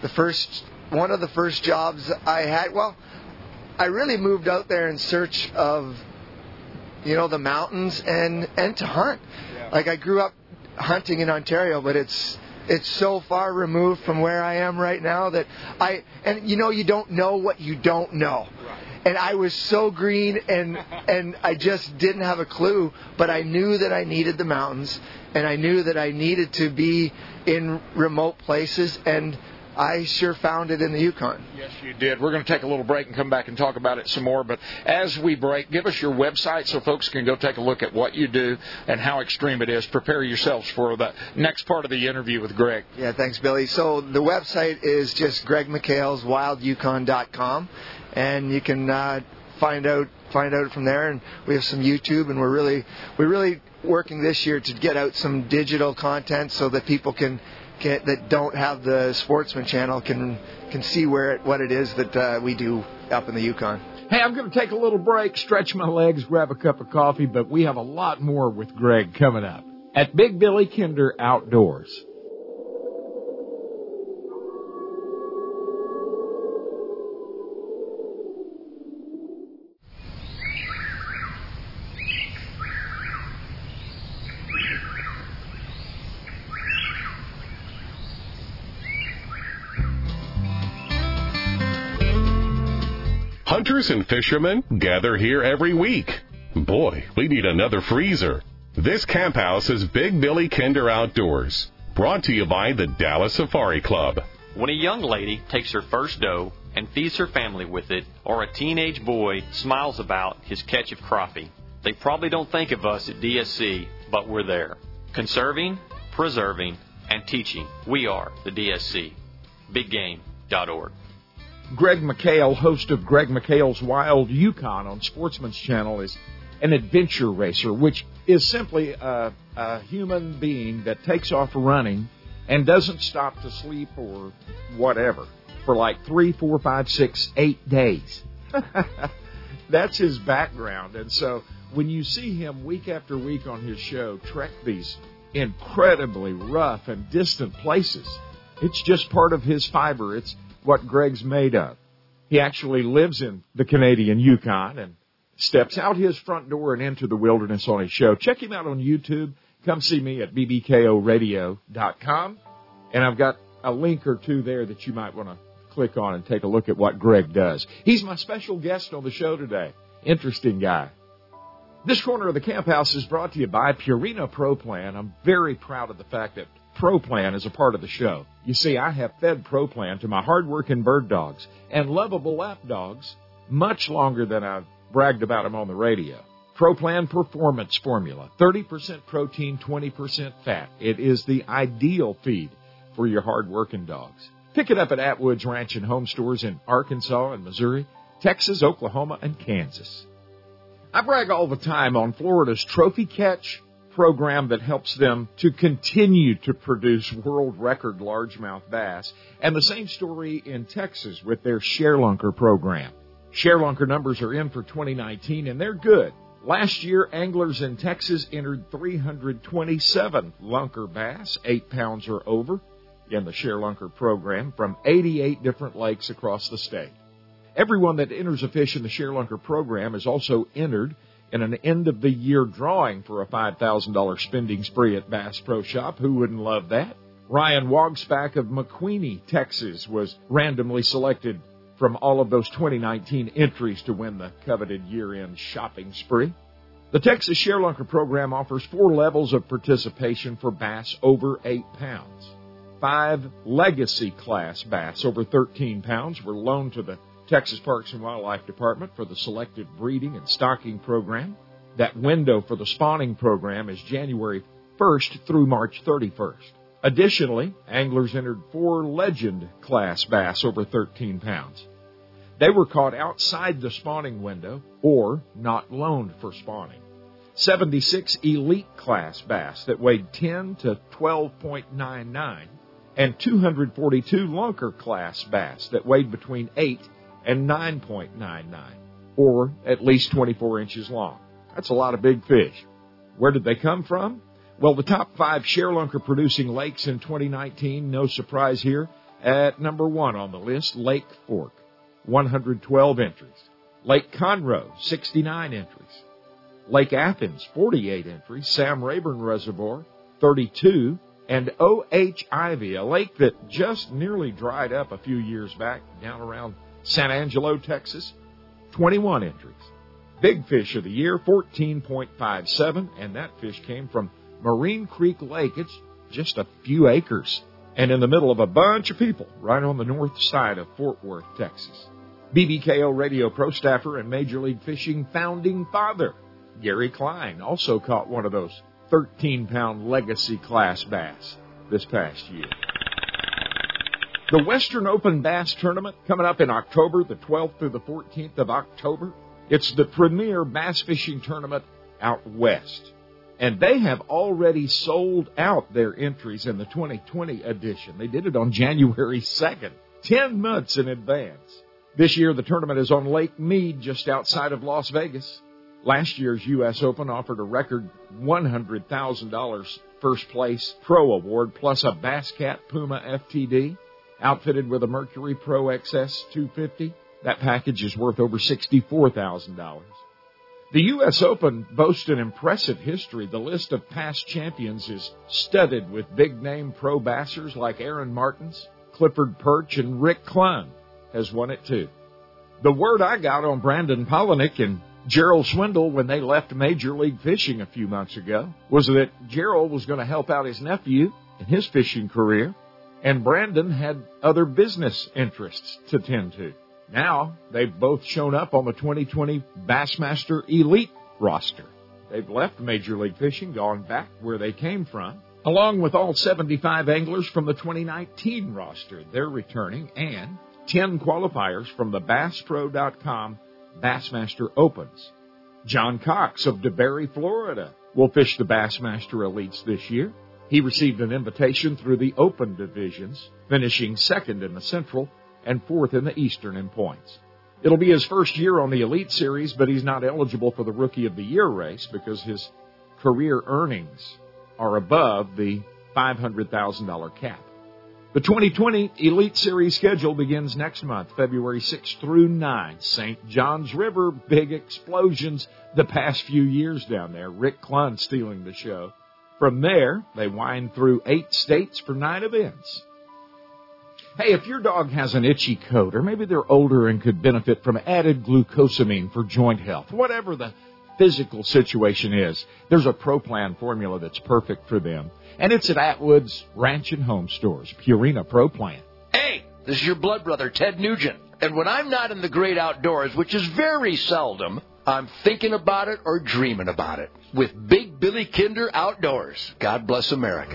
one of the first jobs I had. Well, I really moved out there in search of the mountains and to hunt. Yeah. Like I grew up hunting in Ontario, but it's so far removed from where I am right now that you don't know what you don't know. Right. And I was so green and I just didn't have a clue, but I knew that I needed the mountains, and I knew that I needed to be in remote places, and I sure found it in the Yukon. Yes, you did. We're going to take a little break and come back and talk about it some more. But as we break, give us your website so folks can go take a look at what you do and how extreme it is. Prepare yourselves for the next part of the interview with Greg. Yeah, thanks, Billy. So the website is just GregMcHale'sWildYukon.com, and you can find out from there. And we have some YouTube, and we're really working this year to get out some digital content so that people that don't have the Sportsman channel can see what it is that we do up in the Yukon. Hey, I'm going to take a little break, stretch my legs, grab a cup of coffee, but we have a lot more with Greg coming up at Big Billy Kinder Outdoors. Hunters and fishermen gather here every week. Boy, we need another freezer. This camp house is Big Billy Kinder Outdoors, brought to you by the Dallas Safari Club. When a young lady takes her first doe and feeds her family with it, or a teenage boy smiles about his catch of crappie, they probably don't think of us at DSC, but we're there. Conserving, preserving, and teaching. We are the DSC. BigGame.org. Greg McHale, host of Greg McHale's Wild Yukon on Sportsman's Channel, is an adventure racer, which is simply a human being that takes off running and doesn't stop to sleep or whatever for like 3, 4, 5, 6, 8 days. That's his background. And so when you see him week after week on his show trek these incredibly rough and distant places, it's just part of his fiber. It's what Greg's made of. He actually lives in the Canadian Yukon and steps out his front door and into the wilderness on his show. Check him out on YouTube. Come see me at bbkoradio.com. And I've got a link or two there that you might want to click on and take a look at what Greg does. He's my special guest on the show today. Interesting guy. This corner of the camp house is brought to you by Purina Pro Plan. I'm very proud of the fact that Pro Plan is a part of the show. You see, I have fed Pro Plan to my hard-working bird dogs and lovable lap dogs much longer than I've bragged about them on the radio. Pro Plan Performance Formula, 30% protein, 20% fat. It is the ideal feed for your hard-working dogs. Pick it up at Atwood's Ranch and Home Stores in Arkansas and Missouri, Texas, Oklahoma, and Kansas. I brag all the time on Florida's Trophy Catch program that helps them to continue to produce world record largemouth bass, and the same story in Texas with their ShareLunker program. ShareLunker numbers are in for 2019, and they're good. Last year, anglers in Texas entered 327 lunker bass, 8 pounds or over, in the ShareLunker program from 88 different lakes across the state. Everyone that enters a fish in the ShareLunker program is also entered in an end-of-the-year drawing for a $5,000 spending spree at Bass Pro Shop. Who wouldn't love that? Ryan Wogspach of McQueeney, Texas, was randomly selected from all of those 2019 entries to win the coveted year-end shopping spree. The Texas ShareLunker program offers 4 levels of participation for bass over 8 pounds. 5 legacy class bass over 13 pounds were loaned to the Texas Parks and Wildlife Department for the selective breeding and stocking program. That window for the spawning program is January 1st through March 31st. Additionally, anglers entered 4 legend class bass over 13 pounds. They were caught outside the spawning window or not loaned for spawning. 76 elite class bass that weighed 10 to 12.99 and 242 lunker class bass that weighed between 8 and 9.99, or at least 24 inches long. That's a lot of big fish. Where did they come from? Well, the top 5 ShareLunker producing lakes in 2019, no surprise here. At number 1 on the list, Lake Fork, 112 entries. Lake Conroe, 69 entries. Lake Athens, 48 entries. Sam Rayburn Reservoir, 32. And O.H. Ivy, a lake that just nearly dried up a few years back down around San Angelo, Texas, 21 entries. Big fish of the year, 14.57, and that fish came from Marine Creek Lake. It's just a few acres. and in the middle of a bunch of people right on the north side of Fort Worth, Texas. BBKO Radio Pro Staffer and Major League Fishing founding father, Gary Klein, also caught one of those 13-pound legacy class bass this past year. The Western Open Bass Tournament coming up in October, the 12th through the 14th of October. It's the premier bass fishing tournament out west. And they have already sold out their entries in the 2020 edition. They did it on January 2nd, 10 months in advance. This year, the tournament is on Lake Mead, just outside of Las Vegas. Last year's U.S. Open offered a record $100,000 first place pro award, plus a Bass Cat Puma FTD, outfitted with a Mercury Pro XS 250. That package is worth over $64,000. The U.S. Open boasts an impressive history. The list of past champions is studded with big-name pro bassers like Aaron Martins, Clifford Perch, and Rick Clunn has won it too. The word I got on Brandon Polinick and Gerald Swindle when they left Major League Fishing a few months ago was that Gerald was going to help out his nephew in his fishing career, and Brandon had other business interests to tend to. Now, they've both shown up on the 2020 Bassmaster Elite roster. They've left Major League Fishing, gone back where they came from, along with all 75 anglers from the 2019 roster. They're returning, and 10 qualifiers from the BassPro.com Bassmaster Opens. John Cox of DeBary, Florida, will fish the Bassmaster Elites this year. He received an invitation through the Open divisions, finishing second in the Central and fourth in the Eastern in points. It'll be his first year on the Elite Series, but he's not eligible for the Rookie of the Year race because his career earnings are above the $500,000 cap. The 2020 Elite Series schedule begins next month, February 6 through 9. St. Johns River, big explosions the past few years down there. Rick Clunn stealing the show. From there, they wind through 8 states for 9 events. Hey, if your dog has an itchy coat, or maybe they're older and could benefit from added glucosamine for joint health, whatever the physical situation is, there's a ProPlan formula that's perfect for them. And it's at Atwood's Ranch and Home Stores, Purina ProPlan. Hey, this is your blood brother, Ted Nugent. And when I'm not in the great outdoors, which is very seldom, I'm thinking about it or dreaming about it with Big Billy Kinder Outdoors. God bless America.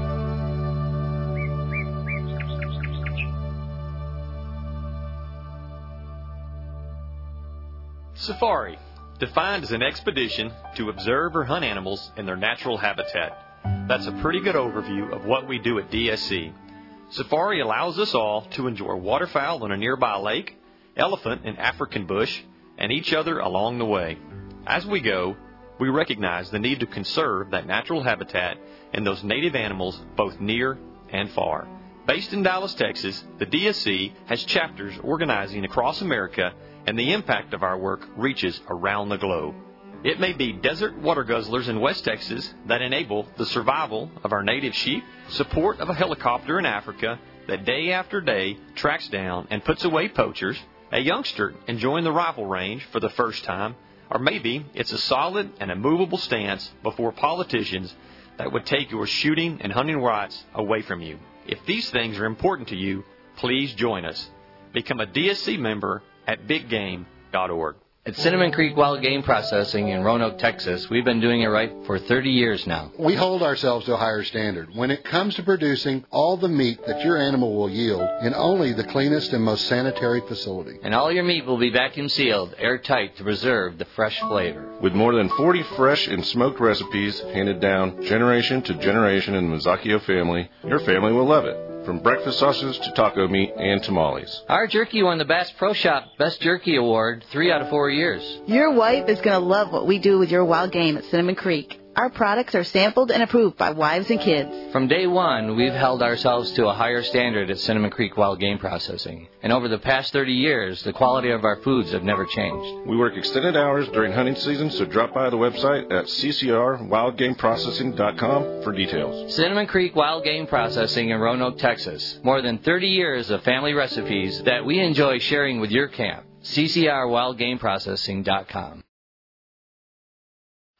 Safari, defined as an expedition to observe or hunt animals in their natural habitat. That's a pretty good overview of what we do at DSC. Safari allows us all to enjoy waterfowl on a nearby lake, elephant and African bush, and each other along the way. As we go, we recognize the need to conserve that natural habitat and those native animals both near and far. Based in Dallas, Texas, the DSC has chapters organizing across America, and the impact of our work reaches around the globe. It may be desert water guzzlers in West Texas that enable the survival of our native sheep, support of a helicopter in Africa that day after day tracks down and puts away poachers, a youngster enjoying the rifle range for the first time, or maybe it's a solid and immovable stance before politicians that would take your shooting and hunting rights away from you. If these things are important to you, please join us. Become a DSC member at biggame.org. At Cinnamon Creek Wild Game Processing in Roanoke, Texas, we've been doing it right for 30 years now. We hold ourselves to a higher standard when it comes to producing all the meat that your animal will yield in only the cleanest and most sanitary facility. And all your meat will be vacuum sealed, airtight to preserve the fresh flavor. With more than 40 fresh and smoked recipes handed down generation to generation in the Mazzacchio family, your family will love it. From breakfast sausages to taco meat and tamales. Our jerky won the Bass Pro Shop Best Jerky Award 3 out of 4 years. Your wife is going to love what we do with your wild game at Cinnamon Creek. Our products are sampled and approved by wives and kids. From day one, we've held ourselves to a higher standard at Cinnamon Creek Wild Game Processing. And over the past 30 years, the quality of our foods have never changed. We work extended hours during hunting season, so drop by the website at ccrwildgameprocessing.com for details. Cinnamon Creek Wild Game Processing in Roanoke, Texas. More than 30 years of family recipes that we enjoy sharing with your camp. ccrwildgameprocessing.com.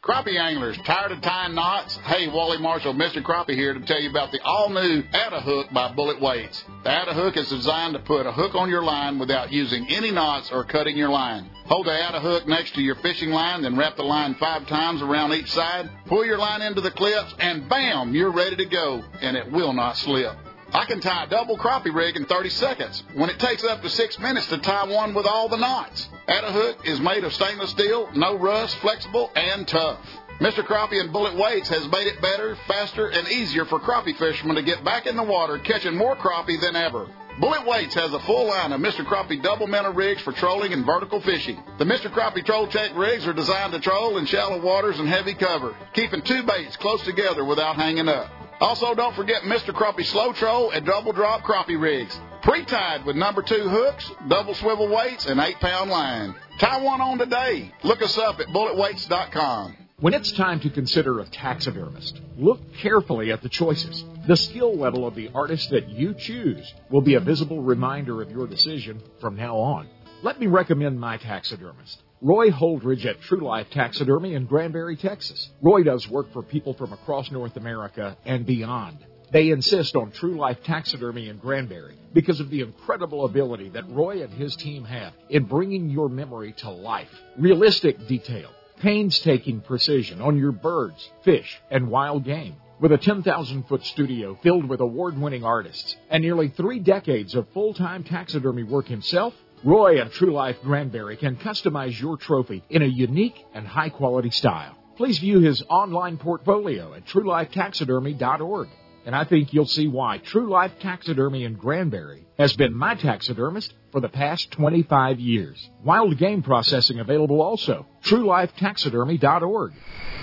Crappie anglers, tired of tying knots? Hey, Wally Marshall, Mr. Crappie here to tell you about the all-new Atta-Hook by Bullet Weights. The Atta-Hook is designed to put a hook on your line without using any knots or cutting your line. Hold the Atta-Hook next to your fishing line, then wrap the line 5 times around each side. Pull your line into the clips, and bam, you're ready to go, and it will not slip. I can tie a double crappie rig in 30 seconds when it takes up to 6 minutes to tie one with all the knots. Atta-Hook is made of stainless steel, no rust, flexible, and tough. Mr. Crappie and Bullet Weights has made it better, faster, and easier for crappie fishermen to get back in the water, catching more crappie than ever. Bullet Weights has a full line of Mr. Crappie double minnow rigs for trolling and vertical fishing. The Mr. Crappie Troll Tech rigs are designed to troll in shallow waters and heavy cover, keeping 2 baits close together without hanging up. Also, don't forget Mr. Crappie Slow Troll and Double Drop Crappie rigs. Pre-tied with number 2 hooks, double swivel weights, and 8-pound line. Tie one on today. Look us up at bulletweights.com. When it's time to consider a taxidermist, look carefully at the choices. The skill level of the artist that you choose will be a visible reminder of your decision from now on. Let me recommend my taxidermist, Roy Holdridge at True Life Taxidermy in Granbury, Texas. Roy does work for people from across North America and beyond. They insist on True Life Taxidermy in Granbury because of the incredible ability that Roy and his team have in bringing your memory to life. Realistic detail, painstaking precision on your birds, fish, and wild game. With a 10,000-foot studio filled with award-winning artists and nearly 3 decades of full-time taxidermy work himself, Roy at True Life Granbury can customize your trophy in a unique and high-quality style. Please view his online portfolio at truelifetaxidermy.org. And I think you'll see why True Life Taxidermy in Granbury has been my taxidermist for the past 25 years. Wild game processing available also. truelifetaxidermy.org.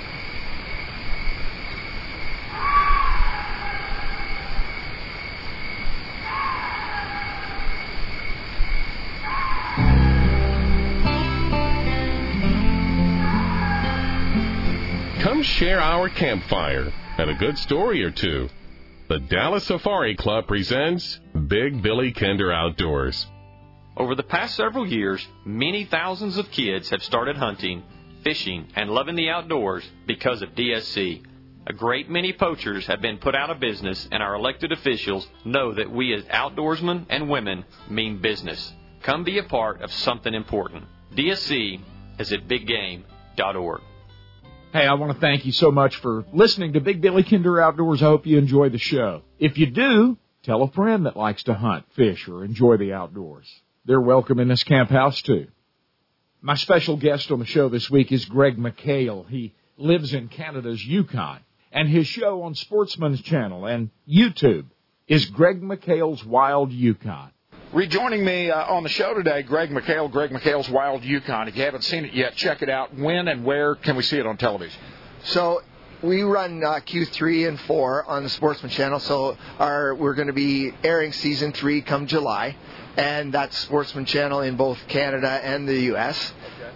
Come share our campfire and a good story or two. The Dallas Safari Club presents Big Billy Kinder Outdoors. Over the past several years, many thousands of kids have started hunting, fishing, and loving the outdoors because of DSC. A great many poachers have been put out of business, and our elected officials know that we as outdoorsmen and women mean business. Come be a part of something important. DSC is at biggame.org. Hey, I want to thank you so much for listening to Big Billy Kinder Outdoors. I hope you enjoy the show. If you do, tell a friend that likes to hunt, fish, or enjoy the outdoors. They're welcome in this camp house, too. My special guest on the show this week is Greg McHale. He lives in Canada's Yukon, and his show on Sportsman's Channel and YouTube is Greg McHale's Wild Yukon. Rejoining me on the show today, Greg McHale, Greg McHale's Wild Yukon. If you haven't seen it yet, check it out. When and where can we see it on television? So we run Q3 and 4 on the Sportsman Channel. So we're going to be airing Season 3 come July, and that's Sportsman Channel in both Canada and the U.S.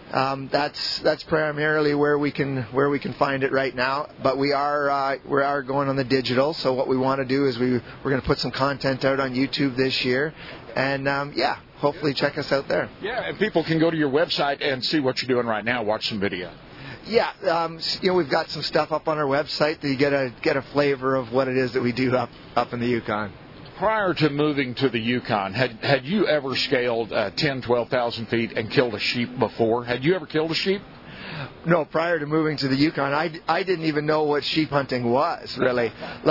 That's primarily where we can find it right now. But we are going on the digital. So what we want to do is we're going to put some content out on YouTube this year. And, hopefully check us out there. Yeah, and people can go to your website and see what you're doing right now, watch some video. Yeah, we've got some stuff up on our website that you get a flavor of what it is that we do up in the Yukon. Prior to moving to the Yukon, had you ever scaled 10,000, 12,000 feet and killed a sheep before? Had you ever killed a sheep? No, prior to moving to the Yukon, I didn't even know what sheep hunting was, really.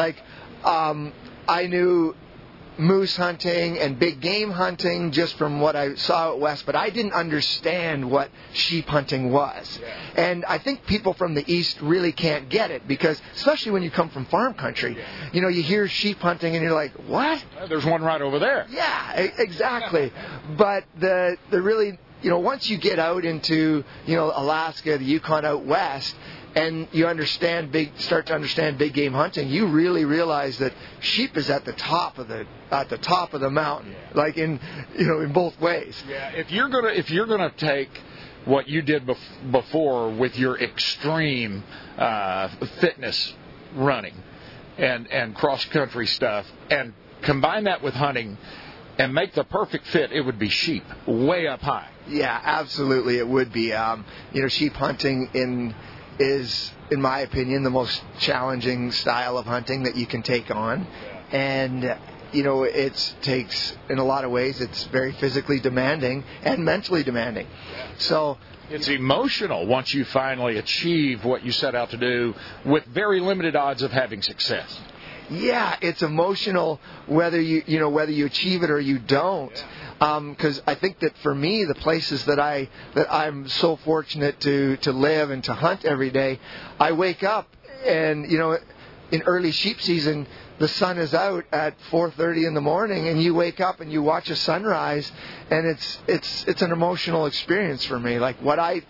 I knew moose hunting and big game hunting just from what I saw out west, but I didn't understand what sheep hunting was. And I think people from the east really can't get it because, especially when you come from farm country, you hear sheep hunting and you're like, what? There's one right over there. Yeah, exactly. But the really, once you get out into, Alaska, the Yukon out west, and you start to understand big game hunting, you really realize that sheep is at the top of the mountain, like in both ways. Yeah, if you're gonna take what you did before with your extreme fitness running and cross country stuff, and combine that with hunting and make the perfect fit, it would be sheep, way up high. Yeah, absolutely, it would be. Sheep hunting in is, in my opinion, the most challenging style of hunting that you can take on. And, you know, it takes, in a lot of ways, it's very physically demanding and mentally demanding. So it's emotional once you finally achieve what you set out to do with very limited odds of having success. Yeah, it's emotional whether you achieve it or you don't. Because I think that for me, the places that I'm so fortunate to live and to hunt every day, I wake up and, you know, in early sheep season, the sun is out at 4:30 in the morning, and you wake up and you watch a sunrise, and it's an emotional experience for me. Like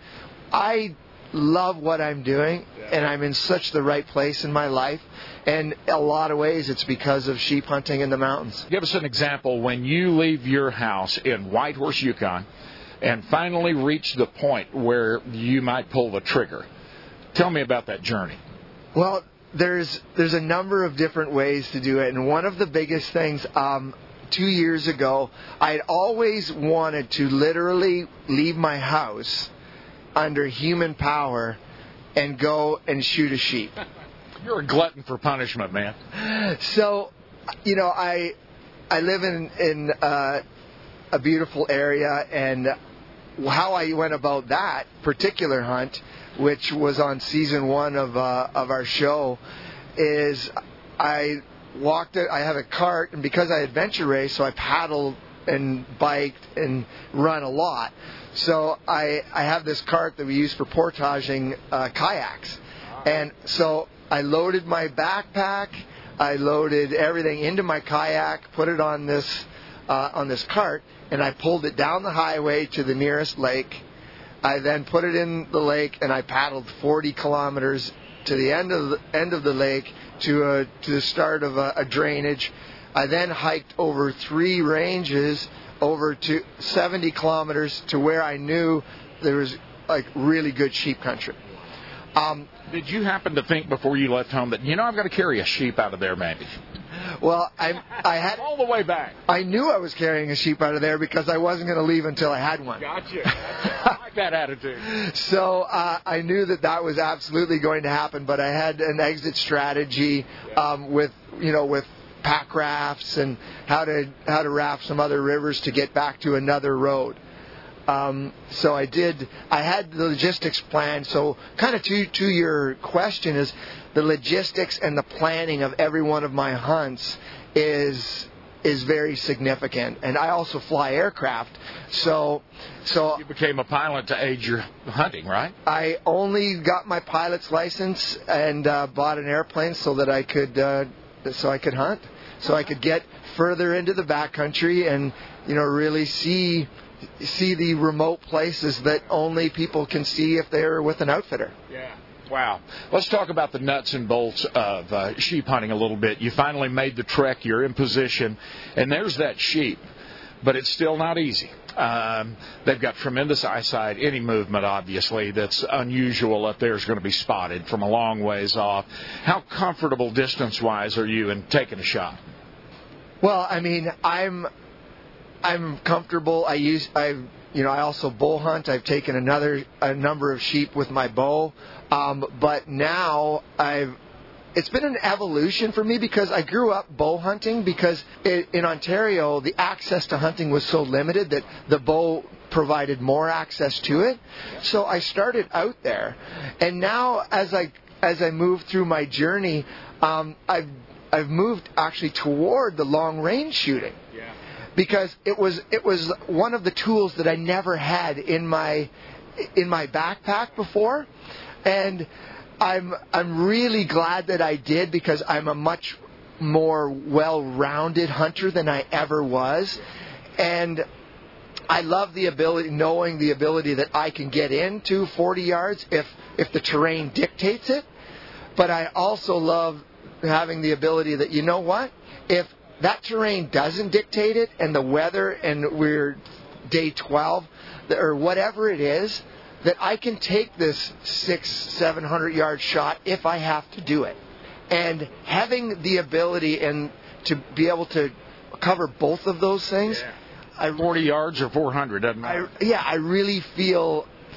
I love what I'm doing, and I'm in such the right place in my life. And a lot of ways, it's because of sheep hunting in the mountains. Give us an example when you leave your house in Whitehorse, Yukon, and finally reach the point where you might pull the trigger. Tell me about that journey. Well, there's a number of different ways to do it, and one of the biggest things, 2 years ago, I'd always wanted to literally leave my house under human power and go and shoot a sheep. You're a glutton for punishment, man. So, you know, I live in a beautiful area, and how I went about that particular hunt, which was on season 1 of our show, is I walked it. I have a cart, and because I adventure race, so I paddled and biked and run a lot. So I have this cart that we use for portaging kayaks, and so I loaded my backpack, I loaded everything into my kayak, put it on this cart, and I pulled it down the highway to the nearest lake. I then put it in the lake, and I paddled 40 kilometers to the end of the lake to the start of a drainage. I then hiked over 3 ranges over to 70 kilometers to where I knew there was like really good sheep country. Did you happen to think before you left home that, you know, I've got to carry a sheep out of there, maybe? Well, I had all the way back. I knew I was carrying a sheep out of there because I wasn't going to leave until I had one. Gotcha. I like that attitude. So I knew that was absolutely going to happen, but I had an exit strategy with pack rafts and how to raft some other rivers to get back to another road. So I had the logistics planned. So kind of to your question is the logistics and the planning of every one of my hunts is very significant. And I also fly aircraft. So you became a pilot to aid your hunting, right? I only got my pilot's license and bought an airplane so that I could hunt. So I could get further into the backcountry and, you know, really see the remote places that only people can see if they're with an outfitter. Yeah. Wow. Let's talk about the nuts and bolts of sheep hunting a little bit. You finally made the trek. You're in position, and there's that sheep, but it's still not easy. They've got tremendous eyesight. Any movement, obviously, that's unusual up there is going to be spotted from a long ways off. How comfortable distance-wise are you in taking a shot? Well, I mean, I'm comfortable. I also bow hunt. I've taken a number of sheep with my bow, but now it's been an evolution for me because I grew up bow hunting because in Ontario the access to hunting was so limited that the bow provided more access to it. So I started out there, and now as I move through my journey, I've moved actually toward the long range shooting. Yeah. Because it was one of the tools that I never had in my backpack before, and I'm really glad that I did because I'm a much more well-rounded hunter than I ever was, and I love knowing the ability that I can get into 40 yards if the terrain dictates it, but I also love having the ability that, you know what, if that terrain doesn't dictate it and the weather and we're day 12 or whatever it is, that I can take this 600-700 yard shot if I have to do it. And having the ability and to be able to cover both of those things, 40 yards or 400 doesn't matter. I really feel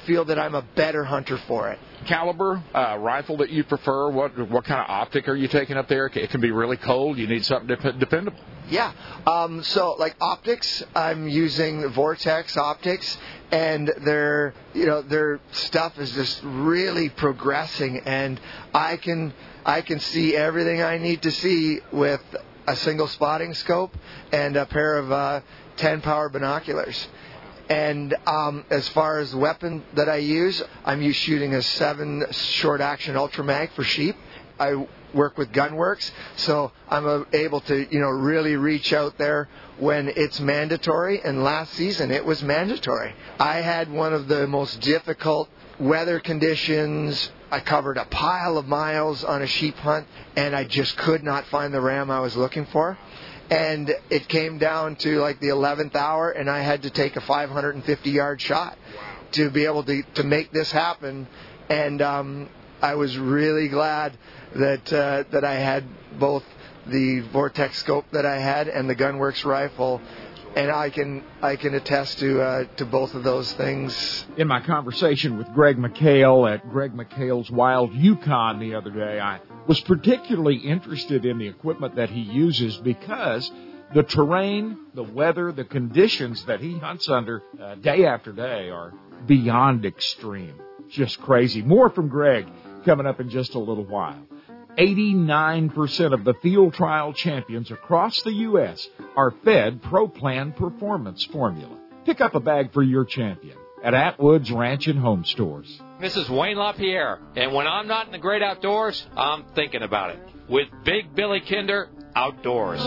feel that I'm a better hunter for it. Caliber rifle that you prefer? What kind of optic are you taking up there? It can be really cold. You need something dependable. Yeah. So like optics, I'm using Vortex optics, and their stuff is just really progressing, and I can see everything I need to see with a single spotting scope and a pair of 10 power binoculars. And as far as the weapon that I use, I'm shooting a 7 short action Ultra Mag for sheep. I work with Gunworks, so I'm able to really reach out there when it's mandatory. And last season it was mandatory. I had one of the most difficult weather conditions. I covered a pile of miles on a sheep hunt, and I just could not find the ram I was looking for. And it came down to like the 11th hour, and I had to take a 550-yard shot to be able to make this happen. And I was really glad that I had both the Vortex scope that I had and the Gunworks rifle. And I can attest to both of those things. In my conversation with Greg McHale at Greg McHale's Wild Yukon the other day, I was particularly interested in the equipment that he uses because the terrain, the weather, the conditions that he hunts under day after day are beyond extreme. Just crazy. More from Greg coming up in just a little while. 89% of the field trial champions across the U.S. are fed ProPlan Performance Formula. Pick up a bag for your champion at Atwood's Ranch and Home Stores. This is Wayne LaPierre, and when I'm not in the great outdoors, I'm thinking about it with Big Billy Kinder Outdoors.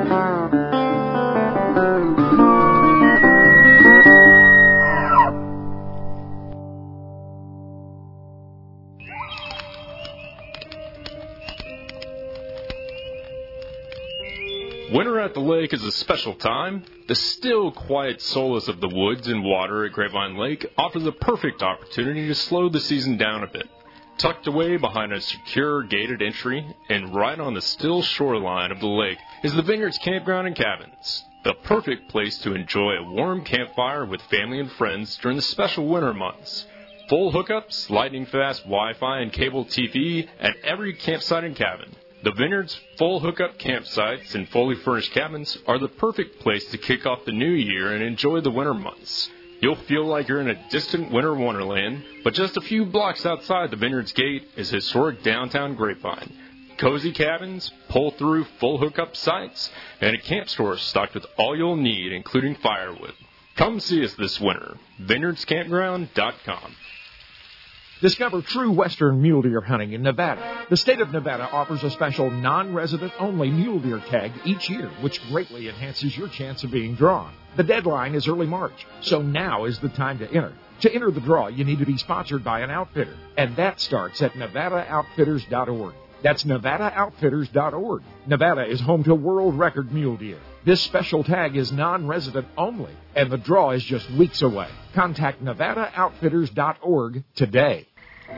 Winter at the lake is a special time. The still, quiet solace of the woods and water at Grapevine Lake offers a perfect opportunity to slow the season down a bit. Tucked away behind a secure gated entry and right on the still shoreline of the lake is the Vineyards Campground and Cabins, the perfect place to enjoy a warm campfire with family and friends during the special winter months. Full hookups, lightning-fast Wi-Fi and cable TV at every campsite and cabin. The Vineyards' full hookup campsites and fully furnished cabins are the perfect place to kick off the new year and enjoy the winter months. You'll feel like you're in a distant winter wonderland, but just a few blocks outside the Vineyards gate is historic downtown Grapevine. Cozy cabins, pull-through full hookup sites, and a camp store stocked with all you'll need, including firewood. Come see us this winter. VineyardsCampground.com. Discover true western mule deer hunting in Nevada. The state of Nevada offers a special non-resident only mule deer tag each year, which greatly enhances your chance of being drawn. The deadline is early March, so now is the time to enter. To enter the draw, you need to be sponsored by an outfitter, and that starts at NevadaOutfitters.org. That's NevadaOutfitters.org. Nevada is home to world record mule deer. This special tag is non-resident only, and the draw is just weeks away. Contact NevadaOutfitters.org today.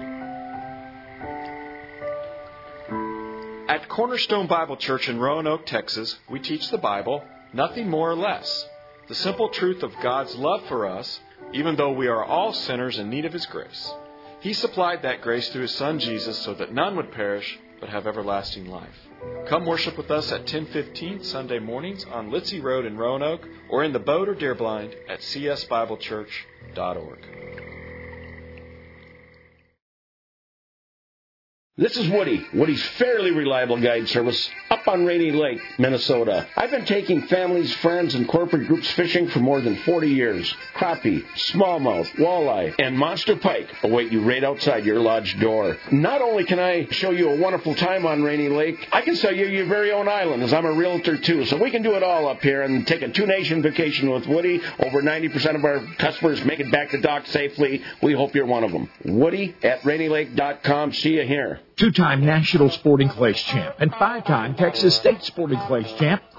At Cornerstone Bible Church in Roanoke, Texas, we teach the Bible, nothing more or less. The simple truth of God's love for us, even though we are all sinners in need of His grace. He supplied that grace through His Son Jesus so that none would perish but have everlasting life. Come worship with us at 10:15 Sunday mornings on Litzy Road in Roanoke or in the boat or deer blind at csbiblechurch.org. This is Woody, Woody's fairly reliable guide service up on Rainy Lake, Minnesota. I've been taking families, friends, and corporate groups fishing for more than 40 years. Crappie, smallmouth, walleye, and monster pike await you right outside your lodge door. Not only can I show you a wonderful time on Rainy Lake, I can sell you your very own island, as I'm a realtor too. So we can do it all up here and take a two-nation vacation with Woody. Over 90% of our customers make it back to dock safely. We hope you're one of them. Woody at RainyLake.com. See you here. Two-time National Sporting Clays champ and 5-time Texas State Sporting Clays champ,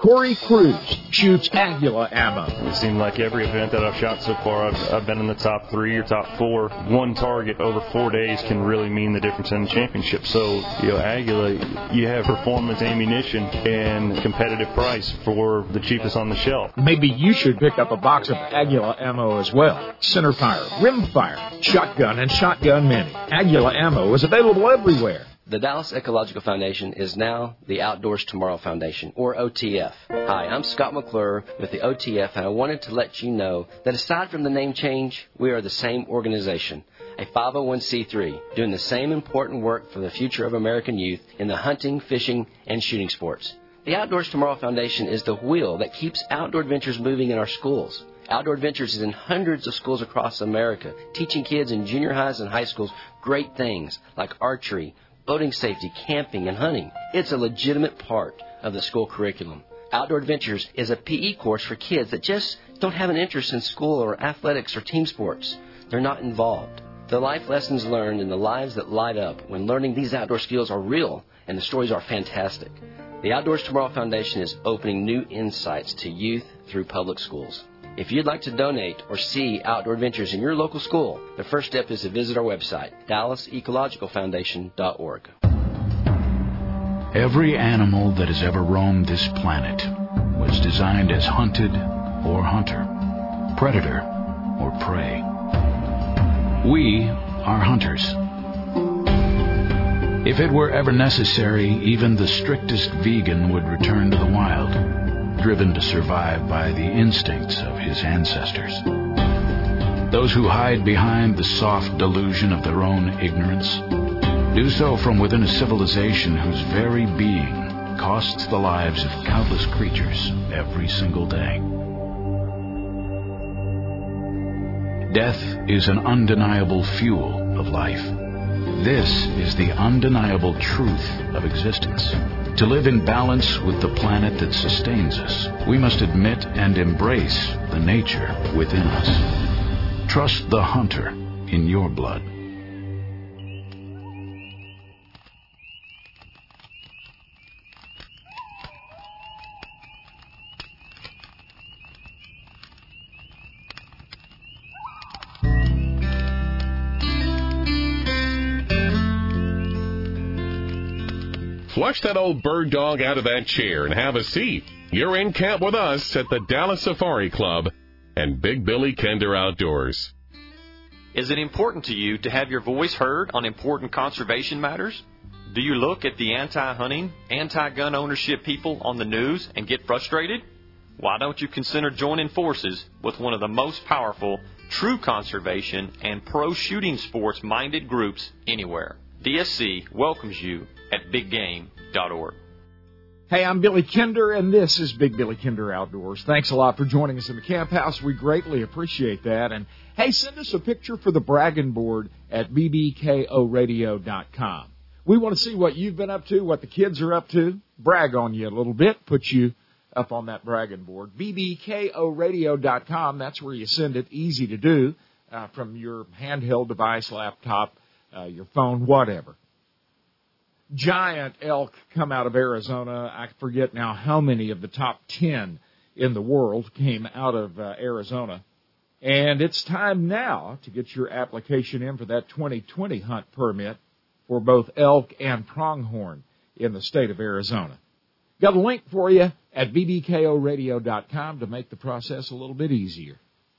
Corey Cruz shoots Aguila ammo. It seemed like every event that I've shot so far, I've been in the top 3 or top 4. One target over 4 days can really mean the difference in the championship. So, Aguila, you have performance ammunition and competitive price for the cheapest on the shelf. Maybe you should pick up a box of Aguila ammo as well. Centerfire, rimfire, shotgun, and shotgun mini. Aguila ammo is available everywhere. The Dallas Ecological Foundation is now the Outdoors Tomorrow Foundation, or OTF. Hi, I'm Scott McClure with the OTF, and I wanted to let you know that aside from the name change, we are the same organization, a 501c3, doing the same important work for the future of American youth in the hunting, fishing, and shooting sports. The Outdoors Tomorrow Foundation is the wheel that keeps outdoor adventures moving in our schools. Outdoor Adventures is in hundreds of schools across America, teaching kids in junior highs and high schools great things like archery, boating safety, camping, and hunting. It's a legitimate part of the school curriculum. Outdoor Adventures is a PE course for kids that just don't have an interest in school or athletics or team sports. They're not involved. The life lessons learned and the lives that light up when learning these outdoor skills are real, and the stories are fantastic. The Outdoors Tomorrow Foundation is opening new insights to youth through public schools. If you'd like to donate or see Outdoor Adventures in your local school, the first step is to visit our website, DallasEcologicalFoundation.org. Every animal that has ever roamed this planet was designed as hunted or hunter, predator or prey. We are hunters. If it were ever necessary, even the strictest vegan would return to the wild, driven to survive by the instincts of his ancestors. Those who hide behind the soft delusion of their own ignorance do so from within a civilization whose very being costs the lives of countless creatures every single day. Death is an undeniable fuel of life. This is the undeniable truth of existence. To live in balance with the planet that sustains us, we must admit and embrace the nature within us. Trust the hunter in your blood. Flush that old bird dog out of that chair and have a seat. You're in camp with us at the Dallas Safari Club and Big Billy Kinder Outdoors. Is it important to you to have your voice heard on important conservation matters? Do you look at the anti-hunting, anti-gun ownership people on the news and get frustrated? Why don't you consider joining forces with one of the most powerful, true conservation and pro-shooting sports-minded groups anywhere? DSC welcomes you at BigGame.org. Hey, I'm Billy Kinder, and this is Big Billy Kinder Outdoors. Thanks a lot for joining us in the camp house. We greatly appreciate that. And, hey, send us a picture for the bragging board at bbkoradio.com. We want to see what you've been up to, what the kids are up to, brag on you a little bit, put you up on that bragging board. bbkoradio.com, that's where you send it, easy to do, from your handheld device, laptop, your phone, whatever. Giant elk come out of Arizona. I forget now how many of the top 10 in the world came out of Arizona. And it's time now to get your application in for that 2020 hunt permit for both elk and pronghorn in the state of Arizona. Got a link for you at bbkoradio.com to make the process a little bit easier.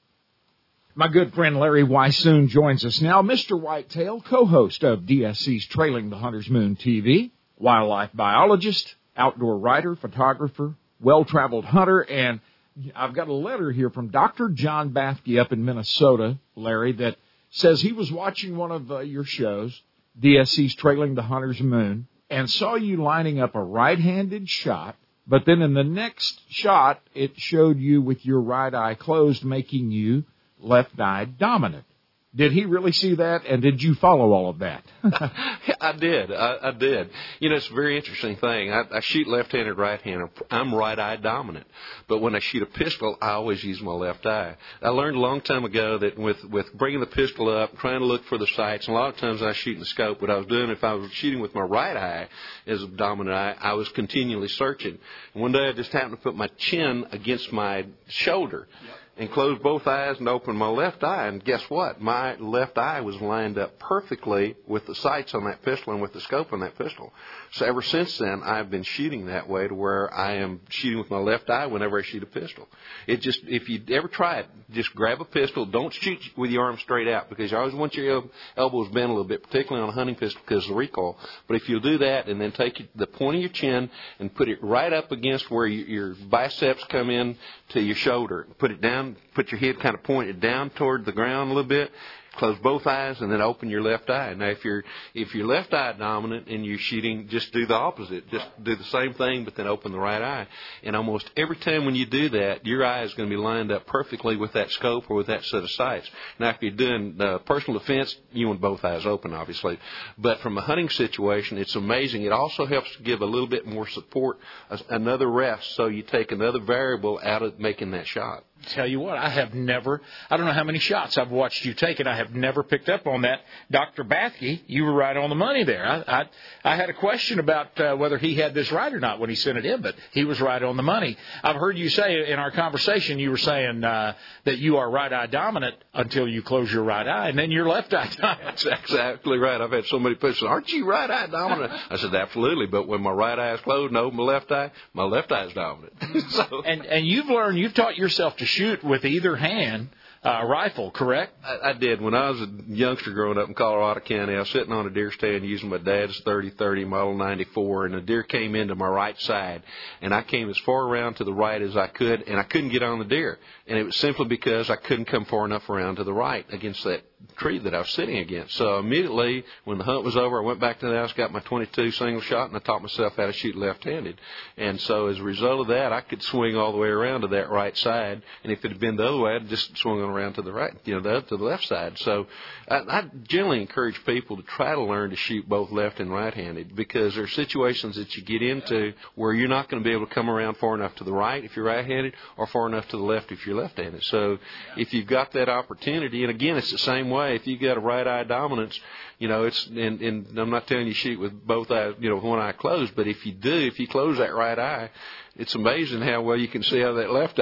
My good friend Larry Weissoon joins us now. Mr. Whitetail, co-host of DSC's Trailing the Hunter's Moon TV, wildlife biologist, outdoor writer, photographer, well-traveled hunter, and I've got a letter here from Dr. John Bathke up in Minnesota, Larry, that says he was watching one of your shows, DSC's Trailing the Hunter's Moon, and saw you lining up a right-handed shot, but then in the next shot, it showed you with your right eye closed, making you left eye dominant. Did he really see that, and did you follow all of that? I did. I did. You know, it's a very interesting thing. I shoot left-handed, right-handed. I'm right-eye dominant. But when I shoot a pistol, I always use my left eye. I learned a long time ago that with bringing the pistol up, trying to look for the sights, and a lot of times I shoot in the scope, what I was doing, if I was shooting with my right eye as a dominant eye, I was continually searching. And one day I just happened to put my chin against my shoulder. Yep. And close both eyes and open my left eye, and guess what? My left eye was lined up perfectly with the sights on that pistol and with the scope on that pistol. So ever since then, I've been shooting that way to where I am shooting with my left eye whenever I shoot a pistol. It just, if you ever try it, just grab a pistol. Don't shoot with your arm straight out because you always want your elbows bent a little bit, particularly on a hunting pistol because of the recoil. But if you'll do that and then take the point of your chin and put it right up against where your biceps come in to your shoulder, put it down, put your head kind of pointed down toward the ground a little bit, close both eyes, and then open your left eye. Now, if you're left eye dominant and you're shooting, just do the opposite. Just do the same thing, but then open the right eye. And almost every time when you do that, your eye is going to be lined up perfectly with that scope or with that set of sights. Now, if you're doing personal defense, you want both eyes open, obviously. But from a hunting situation, it's amazing. It also helps to give a little bit more support, another rest, so you take another variable out of making that shot. Tell you what, I don't know how many shots I've watched you take, and I have never picked up on that. Dr. Bathke, you were right on the money there. I had a question about whether he had this right or not when he sent it in, but he was right on the money. I've heard you say in our conversation, you were saying that you are right-eye dominant until you close your right eye, and then you're left-eye dominant. That's exactly right. I've had so many people say, aren't you right-eye dominant? I said, absolutely, but when my right eye is closed and I open my left eye is dominant. So. And you've taught yourself to shoot with either hand rifle, correct? I did. When I was a youngster growing up in Colorado County, I was sitting on a deer stand using my dad's 30-30 Model 94, and a deer came into my right side, and I came as far around to the right as I could, and I couldn't get on the deer. And it was simply because I couldn't come far enough around to the right against that tree that I was sitting against. So immediately, when the hunt was over, I went back to the house, got my .22 single shot, and I taught myself how to shoot left-handed. And so as a result of that, I could swing all the way around to that right side. And if it had been the other way, I'd just swung on around to the right, to the left side. So I generally encourage people to try to learn to shoot both left and right-handed, because there are situations that you get into where you're not going to be able to come around far enough to the right if you're right-handed or far enough to the left if you're left-handed. So if you've got that opportunity, and again, it's the same way. If you got a right eye dominance, it's and I'm not telling you shoot with both eyes, with one eye closed, but if you close that right eye, it's amazing how well you can see out of that left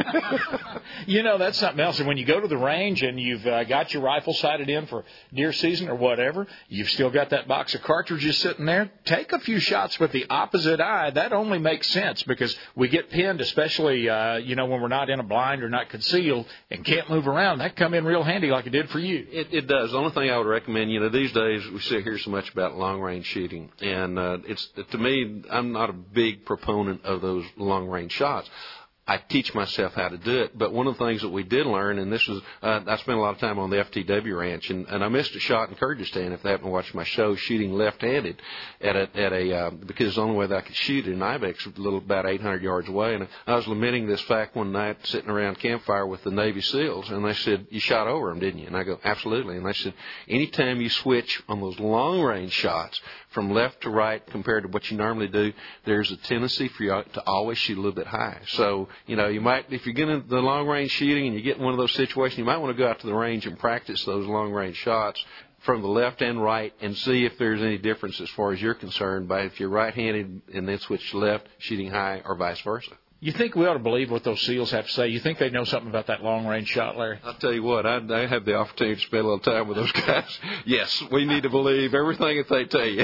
eye. That's something else. And when you go to the range and you've got your rifle sighted in for deer season or whatever, you've still got that box of cartridges sitting there, take a few shots with the opposite eye. That only makes sense because we get pinned, especially, when we're not in a blind or not concealed and can't move around. That come in real handy like it did for you. It does. The only thing I would recommend, these days we sit here so much about long-range shooting, and to me, I'm not a big proponent of those long-range shots. I teach myself how to do it, but one of the things that we did learn, and this was, I spent a lot of time on the FTW ranch, and I missed a shot in Kyrgyzstan, if they haven't watched my show, shooting left-handed because it's the only way that I could shoot it in Ibex, about 800 yards away, and I was lamenting this fact one night sitting around campfire with the Navy SEALs, and they said, you shot over them, didn't you? And I go, absolutely. And they said, anytime you switch on those long-range shots from left to right compared to what you normally do, there's a tendency for you to always shoot a little bit high. So, you might, if you're getting the long-range shooting and you get in one of those situations, you might want to go out to the range and practice those long-range shots from the left and right and see if there's any difference as far as you're concerned by if you're right-handed and then switch to left, shooting high, or vice versa. You think we ought to believe what those SEALs have to say? You think they know something about that long-range shot, Larry? I'll tell you what, I have the opportunity to spend a little time with those guys. Yes, we need to believe everything that they tell you.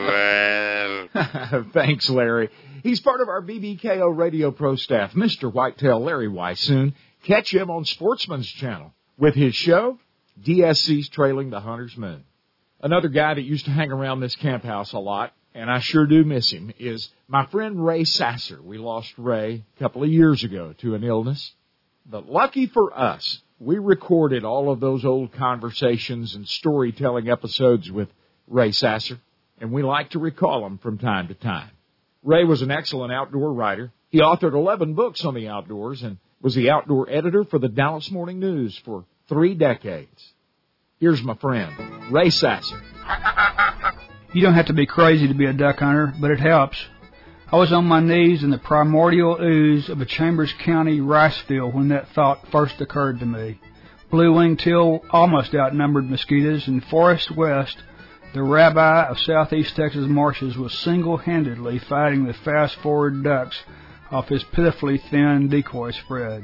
Thanks, Larry. He's part of our BBKO Radio Pro staff, Mr. Whitetail Larry Weishuhn. Catch him on Sportsman's Channel with his show, DSC's Trailing the Hunter's Moon. Another guy that used to hang around this camp house a lot, and I sure do miss him, is my friend Ray Sasser. We lost Ray a couple of years ago to an illness. But lucky for us, we recorded all of those old conversations and storytelling episodes with Ray Sasser, and we like to recall them from time to time. Ray was an excellent outdoor writer. He authored 11 books on the outdoors and was the outdoor editor for the Dallas Morning News for 3 decades. Here's my friend, Ray Sasser. You don't have to be crazy to be a duck hunter, but it helps. I was on my knees in the primordial ooze of a Chambers County rice field when that thought first occurred to me. Blue-winged teal almost outnumbered mosquitoes, and Forrest West, the rabbi of southeast Texas marshes, was single-handedly fighting the fast-forward ducks off his pitifully thin decoy spread.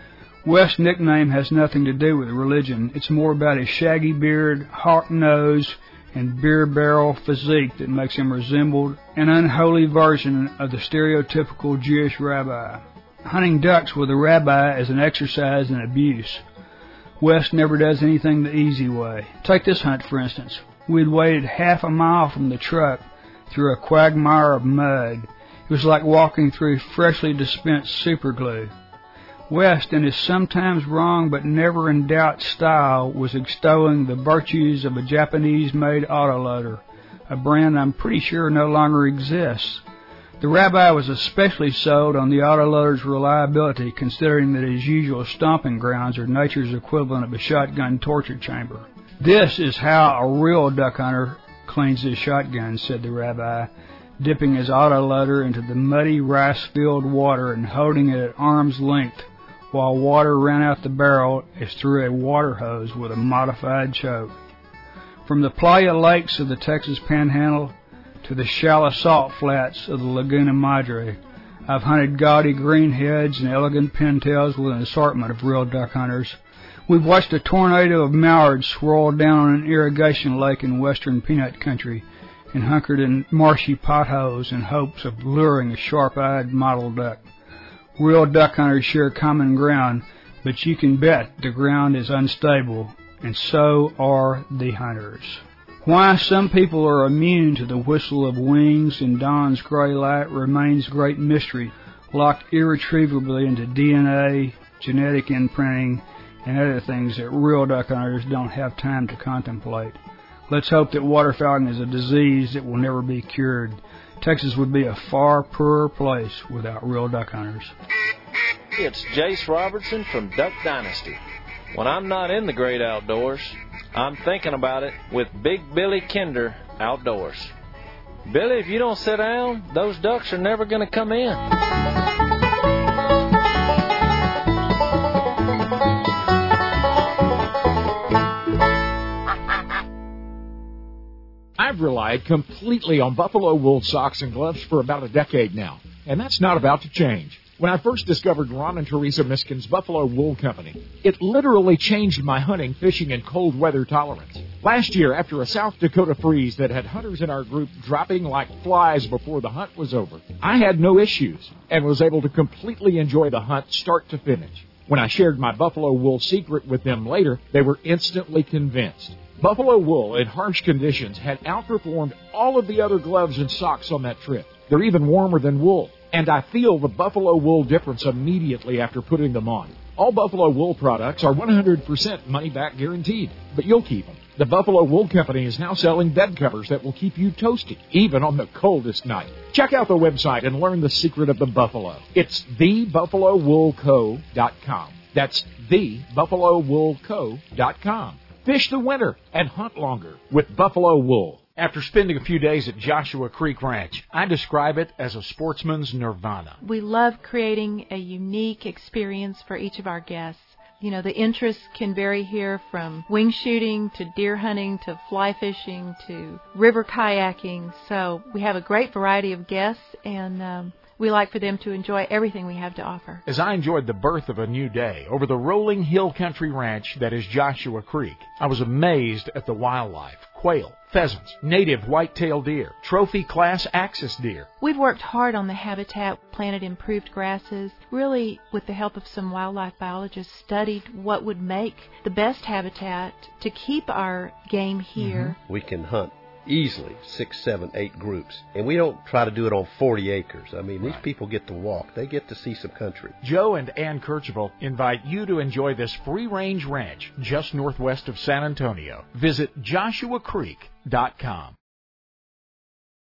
West's nickname has nothing to do with religion. It's more about his shaggy beard, hawk nose, and beer barrel physique that makes him resemble an unholy version of the stereotypical Jewish rabbi. Hunting ducks with a rabbi is an exercise in abuse. West never does anything the easy way. Take this hunt, for instance. We'd waded half a mile from the truck through a quagmire of mud. It was like walking through freshly dispensed superglue. West, in his sometimes wrong but never in doubt style, was extolling the virtues of a Japanese-made autoloader, a brand I'm pretty sure no longer exists. The rabbi was especially sold on the autoloader's reliability, considering that his usual stomping grounds are nature's equivalent of a shotgun torture chamber. This is how a real duck hunter cleans his shotgun, said the rabbi, dipping his autoloader into the muddy rice-filled water and holding it at arm's length while water ran out the barrel as through a water hose with a modified choke. From the playa lakes of the Texas Panhandle to the shallow salt flats of the Laguna Madre, I've hunted gaudy greenheads and elegant pintails with an assortment of real duck hunters. We've watched a tornado of mallards swirl down on an irrigation lake in western peanut country and hunkered in marshy potholes in hopes of luring a sharp-eyed mottled duck. Real duck hunters share common ground, but you can bet the ground is unstable, and so are the hunters. Why some people are immune to the whistle of wings and dawn's gray light remains great mystery, locked irretrievably into DNA, genetic imprinting, and other things that real duck hunters don't have time to contemplate. Let's hope that waterfowling is a disease that will never be cured. Texas would be a far poorer place without real duck hunters. It's Jace Robertson from Duck Dynasty. When I'm not in the great outdoors, I'm thinking about it with Big Billy Kinder Outdoors. Billy, if you don't sit down, those ducks are never going to come in. I've relied completely on buffalo wool socks and gloves for about a decade now, and that's not about to change. When I first discovered Ron and Teresa Miskin's Buffalo Wool Company, it literally changed my hunting, fishing, and cold weather tolerance. Last year, after a South Dakota freeze that had hunters in our group dropping like flies before the hunt was over, I had no issues and was able to completely enjoy the hunt start to finish. When I shared my buffalo wool secret with them later, they were instantly convinced. Buffalo wool in harsh conditions had outperformed all of the other gloves and socks on that trip. They're even warmer than wool, and I feel the buffalo wool difference immediately after putting them on. All buffalo wool products are 100% money-back guaranteed, but you'll keep them. The Buffalo Wool Company is now selling bed covers that will keep you toasty, even on the coldest night. Check out the website and learn the secret of the buffalo. It's thebuffalowoolco.com. That's thebuffalowoolco.com. Fish the winter and hunt longer with Buffalo Wool. After spending a few days at Joshua Creek Ranch, I describe it as a sportsman's nirvana. We love creating a unique experience for each of our guests. You know, the interests can vary here from wing shooting to deer hunting to fly fishing to river kayaking. So we have a great variety of guests, and we like for them to enjoy everything we have to offer. As I enjoyed the birth of a new day over the rolling hill country ranch that is Joshua Creek, I was amazed at the wildlife. Quail, pheasants, native white-tailed deer, trophy-class axis deer. We've worked hard on the habitat, planted improved grasses, really, with the help of some wildlife biologists, studied what would make the best habitat to keep our game here. We can hunt easily 6, 7, 8 groups. And we don't try to do it on 40 acres. I mean, these people get to walk. They get to see some country. Joe and Ann Kirchville invite you to enjoy this free-range ranch just northwest of San Antonio. Visit joshuacreek.com.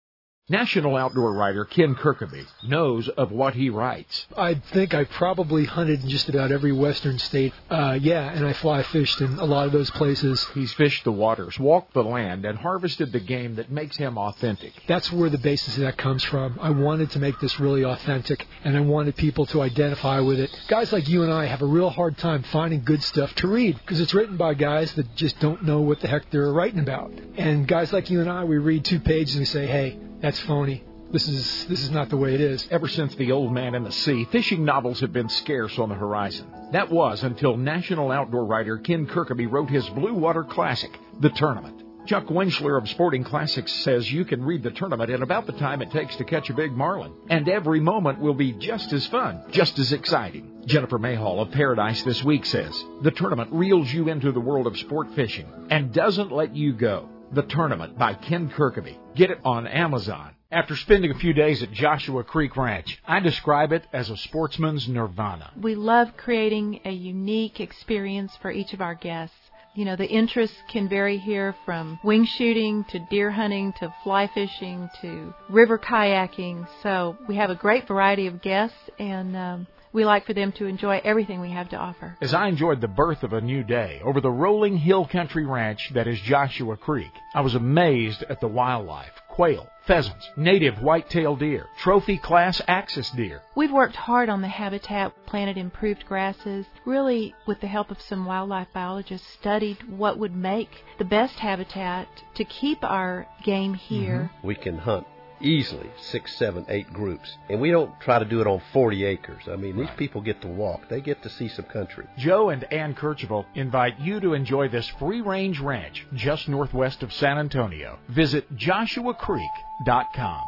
National outdoor writer Ken Kirkaby knows of what he writes. I think I probably hunted in just about every western state. And I fly fished in a lot of those places. He's fished the waters, walked the land, and harvested the game that makes him authentic. That's where the basis of that comes from. I wanted to make this really authentic, and I wanted people to identify with it. Guys like you and I have a real hard time finding good stuff to read because it's written by guys that just don't know what the heck they're writing about. And guys like you and I, we read 2 pages and we say, hey, that's phony. This is not the way it is. Ever since The Old Man and the Sea, fishing novels have been scarce on the horizon. That was until national outdoor writer Ken Kirkaby wrote his Blue Water Classic, The Tournament. Chuck Winchler of Sporting Classics says you can read The Tournament in about the time it takes to catch a big marlin. And every moment will be just as fun, just as exciting. Jennifer Mayhall of Paradise This Week says, The Tournament reels you into the world of sport fishing and doesn't let you go. The Tournament by Ken Kirkaby. Get it on Amazon. After spending a few days at Joshua Creek Ranch, I describe it as a sportsman's nirvana. We love creating a unique experience for each of our guests. You know, the interests can vary here from wing shooting to deer hunting to fly fishing to river kayaking. So we have a great variety of guests, and we like for them to enjoy everything we have to offer. As I enjoyed the birth of a new day over the rolling hill country ranch that is Joshua Creek, I was amazed at the wildlife. Quail, pheasants, native white-tailed deer, trophy class axis deer. We've worked hard on the habitat, planted improved grasses, really with the help of some wildlife biologists studied what would make the best habitat to keep our game here. We can hunt easily 6, 7, 8 groups. And we don't try to do it on 40 acres. I mean, these people get to walk. They get to see some country. Joe and Ann Kercheval invite you to enjoy this free-range ranch just northwest of San Antonio. Visit joshuacreek.com.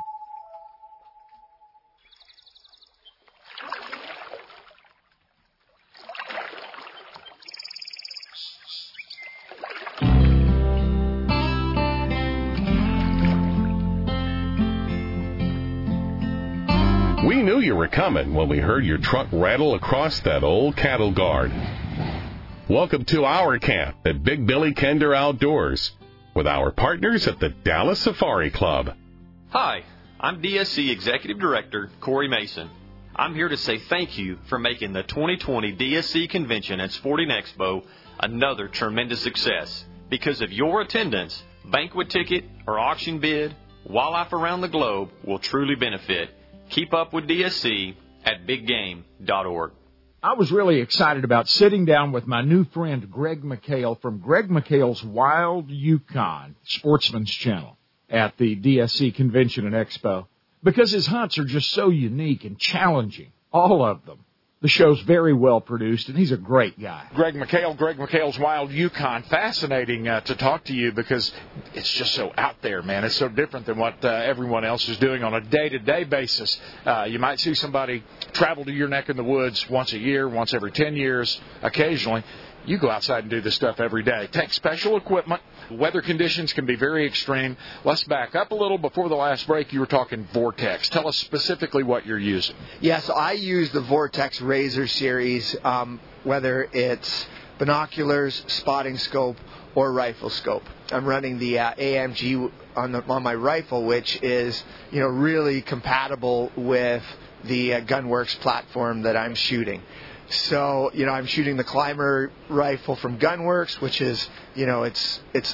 We knew you were coming when we heard your truck rattle across that old cattle guard. Welcome to our camp at Big Billy Kinder Outdoors with our partners at the Dallas Safari Club. Hi, I'm DSC Executive Director Corey Mason. I'm here to say thank you for making the 2020 DSC Convention and Sporting Expo another tremendous success. Because of your attendance, banquet ticket or auction bid, wildlife around the globe will truly benefit. Keep up with DSC at biggame.org. I was really excited about sitting down with my new friend Greg McHale from Greg McHale's Wild Yukon Sportsman's Channel at the DSC Convention and Expo because his hunts are just so unique and challenging, all of them. The show's very well produced, and he's a great guy. Greg McHale, Greg McHale's Wild Yukon. Fascinating to talk to you because it's just so out there, man. It's so different than what everyone else is doing on a day-to-day basis. You might see somebody travel to your neck in the woods once a year, once every 10 years, occasionally. You go outside and do this stuff every day. Take special equipment. Weather conditions can be very extreme. Let's back up a little. Before the last break, you were talking Vortex. Tell us specifically what you're using. Yeah, so I use the Vortex Razor series, whether it's binoculars, spotting scope, or rifle scope. I'm running the AMG on my rifle, which is really compatible with the Gunworks platform that I'm shooting. So, I'm shooting the Climber rifle from Gunworks, which is, it's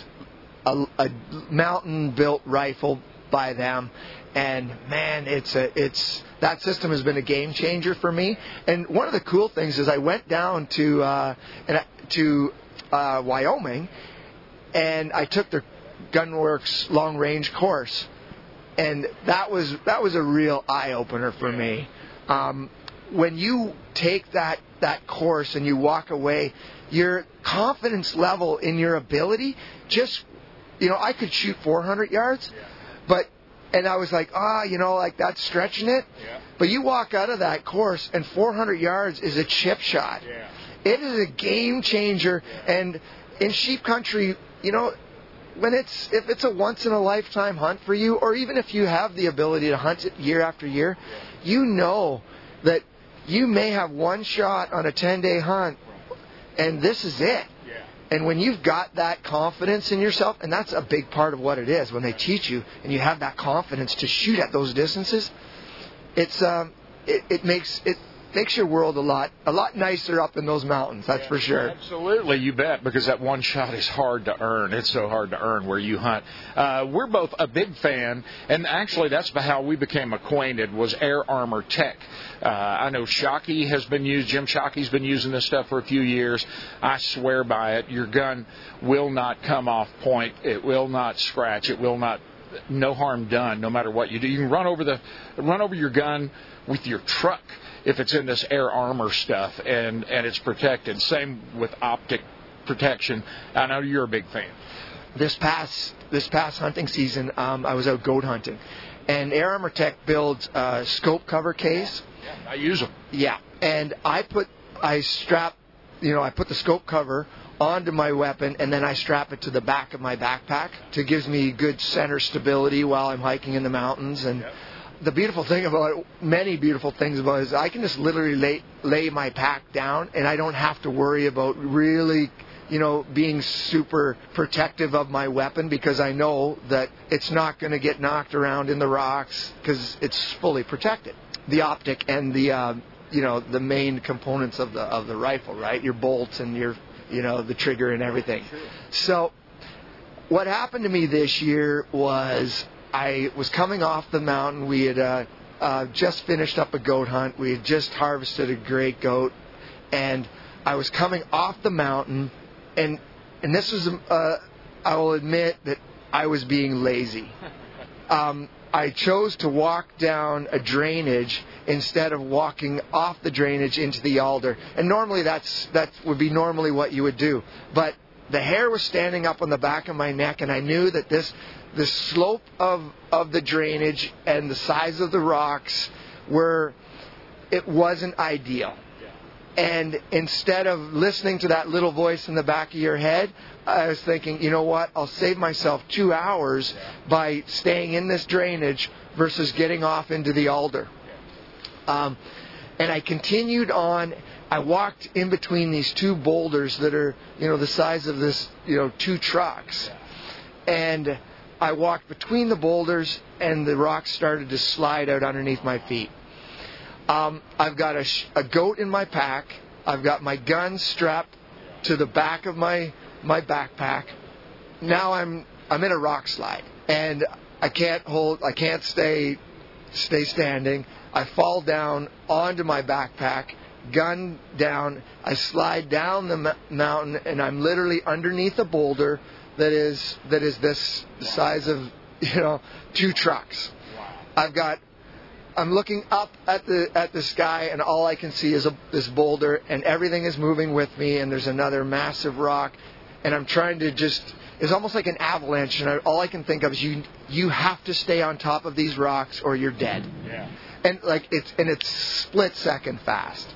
a mountain-built rifle by them. And, man, that system has been a game changer for me. And one of the cool things is I went down to Wyoming, and I took the Gunworks long-range course. And that was a real eye-opener for me. When you take that course and you walk away, your confidence level in your ability I could shoot 400 yards, and I was like, that's stretching it. Yeah. But you walk out of that course and 400 yards is a chip shot. Yeah. It is a game changer. And in sheep country, if it's a once in a lifetime hunt for you, or even if you have the ability to hunt it year after year, that you may have one shot on a 10-day hunt and this is it. And when you've got that confidence in yourself, and that's a big part of what it is, when they teach you and you have that confidence to shoot at those distances, it makes your world a lot nicer up in those mountains. That's for sure. Absolutely, you bet, because that one shot is hard to earn. It's so hard to earn where you hunt. We're both a big fan, and actually that's how we became acquainted, was Air Armor Tech. I know Shockey has been used. Jim Shockey's been using this stuff for a few years. I swear by it. Your gun will not come off point. It will not scratch. It will not. No harm done, no matter what you do. You can run over your gun with your truck if it's in this Air Armor stuff, and it's protected. Same with optic protection. I know you're a big fan. This past hunting season, I was out goat hunting, and Air Armor Tech builds a scope cover case. Yeah, I use them. Yeah, and I put the scope cover onto my weapon, and then I strap it to the back of my backpack to give me good center stability while I'm hiking in the mountains. And the beautiful thing about it, many beautiful things about it, is I can just literally lay my pack down, and I don't have to worry about really, being super protective of my weapon, because I know that it's not going to get knocked around in the rocks because it's fully protected. The optic and the main components of the rifle, right? Your bolts and your the trigger and everything. So what happened to me this year was I was coming off the mountain. We had just finished up a goat hunt. We had just harvested a great goat, and I was coming off the mountain, and this was I will admit that I was being lazy. I chose to walk down a drainage instead of walking off the drainage into the alder. And normally that would be normally what you would do. But the hair was standing up on the back of my neck, and I knew that the slope of the drainage and the size of the rocks it wasn't ideal. And instead of listening to that little voice in the back of your head, I was thinking, you know what, I'll save myself 2 hours by staying in this drainage versus getting off into the alder. And I continued on. I walked in between these two boulders that are, the size of this, 2 trucks. And I walked between the boulders, and the rocks started to slide out underneath my feet. I've got a goat in my pack. I've got my gun strapped to the back of my backpack. Now I'm in a rock slide, and I can't stay standing. I fall down onto my backpack, gun down. I slide down the mountain, and I'm literally underneath a boulder that is this size of 2 trucks. I'm looking up at the sky, and all I can see is this boulder, and everything is moving with me, and there's another massive rock, and I'm trying to it's almost like an avalanche, and all I can think of is you have to stay on top of these rocks or you're dead. Yeah. And it's split second fast.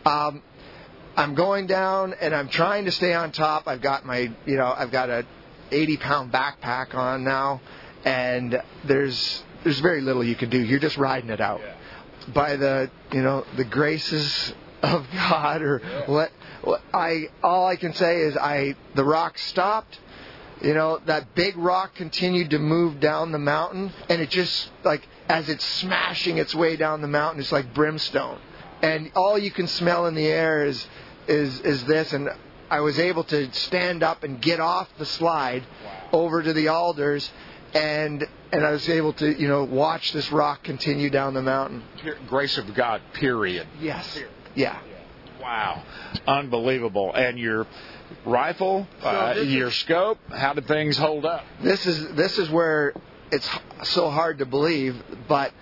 I'm going down, and I'm trying to stay on top. I've got I've got a 80-pound backpack on now, and there's very little you can do. You're just riding it out by the graces of God, or what. All I can say is the rock stopped. That big rock continued to move down the mountain, and it just as it's smashing its way down the mountain, it's like brimstone, and all you can smell in the air is this. And I was able to stand up and get off the slide over to the alders. And I was able to, watch this rock continue down the mountain. Grace of God, period. Yes. Yeah. Wow. Unbelievable. And your rifle, your scope, how did things hold up? This is where it's so hard to believe, but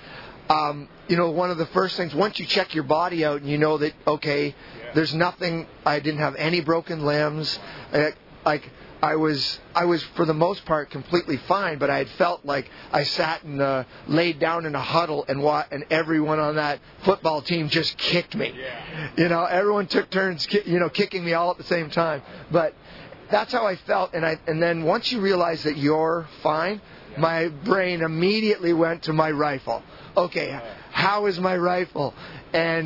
one of the first things, once you check your body out and you know that, okay, there's nothing, I didn't have any broken limbs, I was for the most part completely fine, but I had felt like I sat and laid down in a huddle and everyone on that football team just kicked me. Yeah. Everyone took turns, kicking me all at the same time. But that's how I felt. And then once you realize that you're fine, my brain immediately went to my rifle. Okay, how is my rifle? And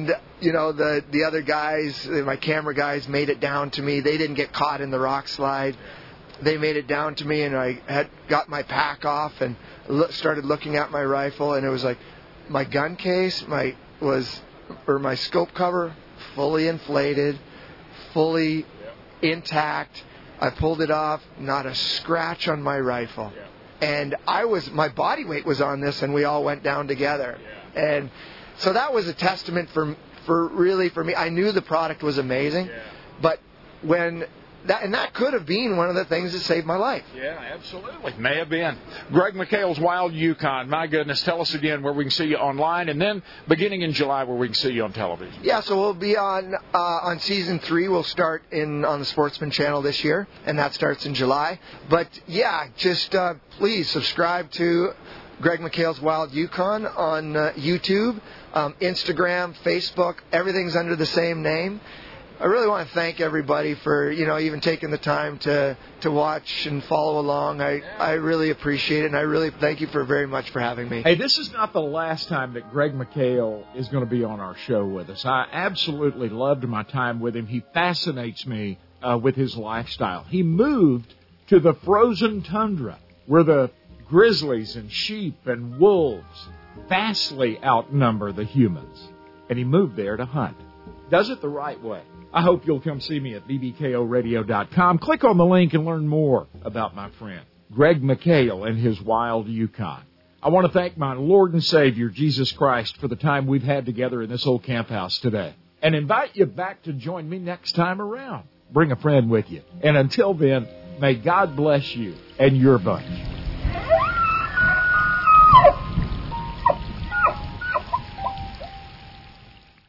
the other guys, my camera guys, made it down to me. They didn't get caught in the rock slide. They made it down to me, and I had got my pack off and started looking at my rifle, and it was like my gun case, my scope cover, fully inflated, fully intact. I pulled it off, not a scratch on my rifle. And my body weight was on this, and we all went down together. And so that was a testament for me. I knew the product was amazing, but that could have been one of the things that saved my life. Yeah, absolutely. May have been. Greg McHale's Wild Yukon. My goodness, tell us again where we can see you online, and then beginning in July where we can see you on television. Yeah, so we'll be on season 3. We'll start on the Sportsman Channel this year, and that starts in July. But yeah, just please subscribe to Greg McHale's Wild Yukon on YouTube, Instagram, Facebook. Everything's under the same name. I really want to thank everybody for, even taking the time to watch and follow along. I really appreciate it, and I really thank you very much for having me. Hey, this is not the last time that Greg McHale is going to be on our show with us. I absolutely loved my time with him. He fascinates me with his lifestyle. He moved to the frozen tundra where the grizzlies and sheep and wolves vastly outnumber the humans, and he moved there to hunt. Does it the right way. I hope you'll come see me at bbkoradio.com. Click on the link and learn more about my friend, Greg McHale and his Wild Yukon. I want to thank my Lord and Savior, Jesus Christ, for the time we've had together in this old camp house today, and invite you back to join me next time around. Bring a friend with you. And until then, may God bless you and your bunch.